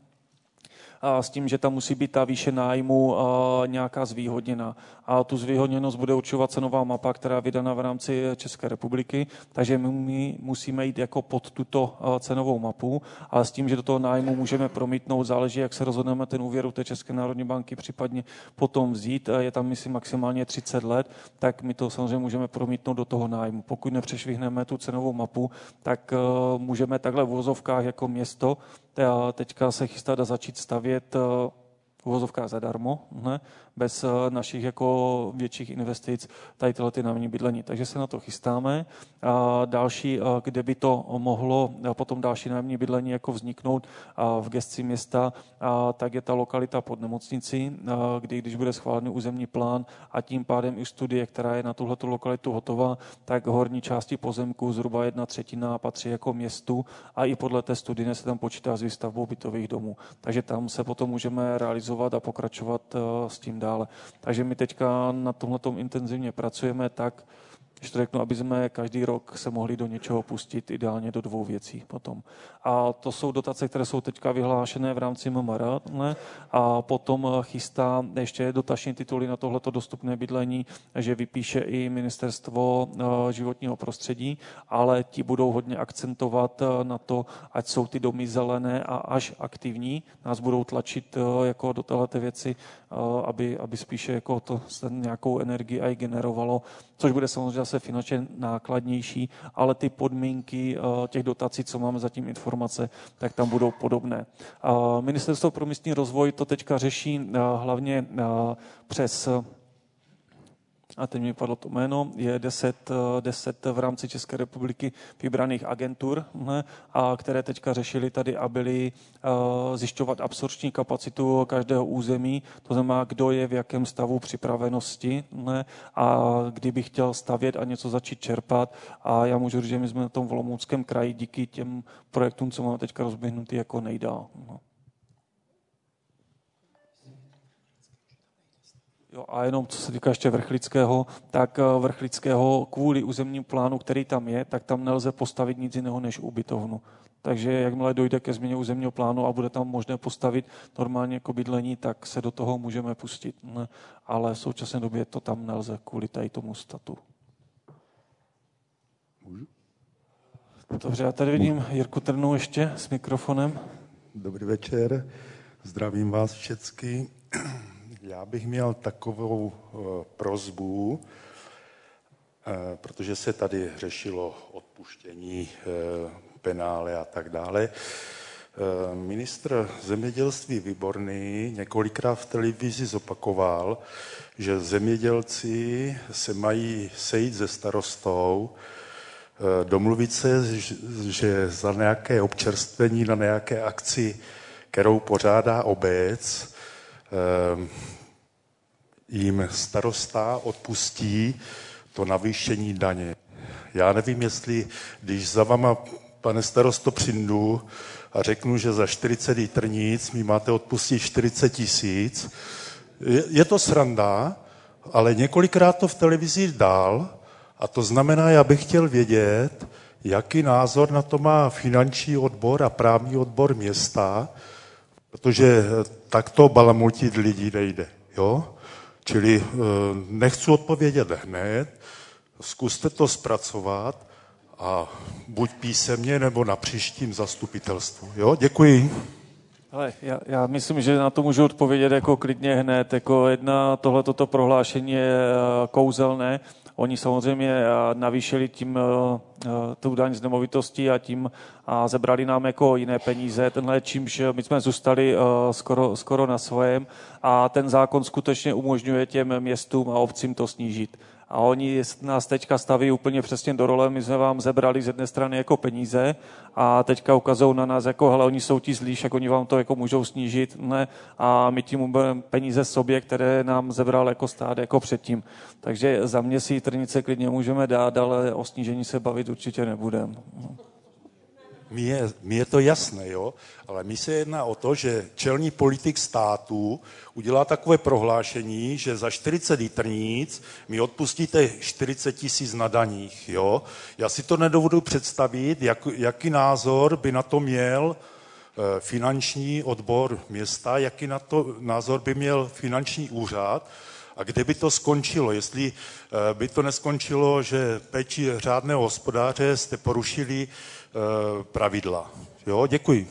A s tím, že tam musí být ta výše nájmu nějaká zvýhodněná. A tu zvýhodněnost bude určovat cenová mapa, která je vydána v rámci České republiky, takže my musíme jít jako pod tuto cenovou mapu, ale s tím, že do toho nájmu můžeme promítnout, záleží, jak se rozhodneme ten úvěr u té České národní banky případně potom vzít, je tam myslím maximálně 30 let, tak my to samozřejmě můžeme promítnout do toho nájmu. Pokud nepřešvihneme tu cenovou mapu, tak můžeme takhle v uvozovkách jako město teďka se chystat a začít stavět v uvozovkách zadarmo, ne? Bez našich jako větších investic tady tyhle ty nájemní bydlení. Takže se na to chystáme. Další, kde by to mohlo potom další nájemní bydlení jako vzniknout v gesci města, tak je ta lokalita pod nemocnicí, když bude schválený územní plán a tím pádem i studie, která je na tuhletu lokalitu hotová, tak horní části pozemku zhruba 1/3 patří jako městu a i podle té studie se tam počítá s výstavbou bytových domů. Takže tam se potom můžeme realizovat a pokračovat s tím dále. Takže my teďka na tomhletom intenzivně pracujeme tak, když to řeknu, aby jsme každý rok se mohli do něčeho pustit, ideálně do 2 věcí potom. A to jsou dotace, které jsou teďka vyhlášené v rámci MMR, ne? A potom chystá ještě dotační tituly na tohleto dostupné bydlení, že vypíše i Ministerstvo životního prostředí, ale ti budou hodně akcentovat na to, ať jsou ty domy zelené a až aktivní, nás budou tlačit jako do téhleté věci, aby spíše jako to nějakou energii aj generovalo, což bude samozřejmě zase finančně nákladnější, ale ty podmínky těch dotací, co máme zatím informace, tak tam budou podobné. Ministerstvo pro místní rozvoj to teďka řeší hlavně přes, a teď mi padlo to jméno, je 10 v rámci České republiky vybraných agentur, ne, a které teďka řešili tady a byli zjišťovat absorpční kapacitu každého území, to znamená, kdo je v jakém stavu připravenosti, ne, a kdyby chtěl stavět a něco začít čerpat. A já můžu říct, že my jsme na tom v Olomouckém kraji díky těm projektům, co máme teďka rozběhnutý, jako nejdál. No. Jo, a jenom co se týká ještě Vrchlického, tak Vrchlického kvůli územnímu plánu, který tam je, tak tam nelze postavit nic jiného než ubytovnu. Takže jakmile dojde ke změně územního plánu a bude tam možné postavit normálně jako bydlení, tak se do toho můžeme pustit. Ne? Ale v současné době to tam nelze kvůli tady tomu statu. Můžu? Dobře, já tady vidím Jirku Trnu ještě s mikrofonem. Dobrý večer, zdravím vás všechny. Já bych měl takovou prosbu, protože se tady řešilo odpuštění penále a tak dále. Ministr zemědělství Výborný několikrát v televizi zopakoval, že zemědělci se mají sejít se starostou, domluvit se, že za nějaké občerstvení na nějaké akci, kterou pořádá obec, jim starosta odpustí to navýšení daně. Já nevím, jestli, když za vama, pane starosto, přijdu a řeknu, že za 40 litrnic mi máte odpustit 40 000, je to sranda, ale několikrát to v televizi dál a to znamená, já bych chtěl vědět, jaký názor na to má finanční odbor a právní odbor města, protože takto balamutit lidí nejde. Jo? Čili nechci odpovědět hned, zkuste to zpracovat A buď písemně, nebo na příštím zastupitelstvu. Jo, děkuji. Hele, já myslím, že na to můžu odpovědět jako klidně hned. Jako toto prohlášení je kouzelné. Oni samozřejmě navýšili tím tu daň z nemovitostí a zebrali nám jako jiné peníze, čímž my jsme zůstali skoro na svém a ten zákon skutečně umožňuje těm městům a obcím to snížit. A oni nás teďka staví úplně přesně do role, my jsme vám zebrali z jedné strany jako peníze a teďka ukazují na nás jako, hele, oni jsou ti zlí, jak oni vám to jako můžou snížit, ne? A my tím ubereme peníze sobě, které nám zebral jako stát jako předtím. Takže za mě si Jitrnice klidně můžeme dát, ale o snížení se bavit určitě nebudeme. Mně je to jasné, jo? Ale mi se jedná o to, že čelní politik státu udělá takové prohlášení, že za 40 Jitrnic mi odpustíte 40 000 na daních. Jo? Já si to nedovedu představit, jaký názor by na to měl finanční odbor města, jaký na to názor by měl finanční úřad a kde by to skončilo. Jestli by to neskončilo, že péči řádného hospodáře jste porušili pravidla. Jo, děkuji.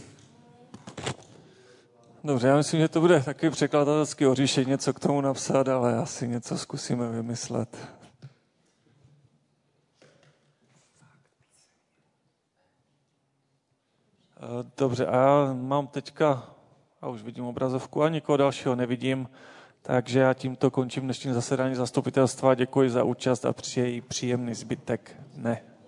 Dobře, já myslím, že to bude taky překladatelský oříšek něco k tomu napsat, ale asi něco zkusíme vymyslet. Dobře, a já mám teďka, a už vidím obrazovku, a nikoho dalšího nevidím, takže já tímto končím dnešní zasedání zastupitelstva. Děkuji za účast a přeji příjemný zbytek dne.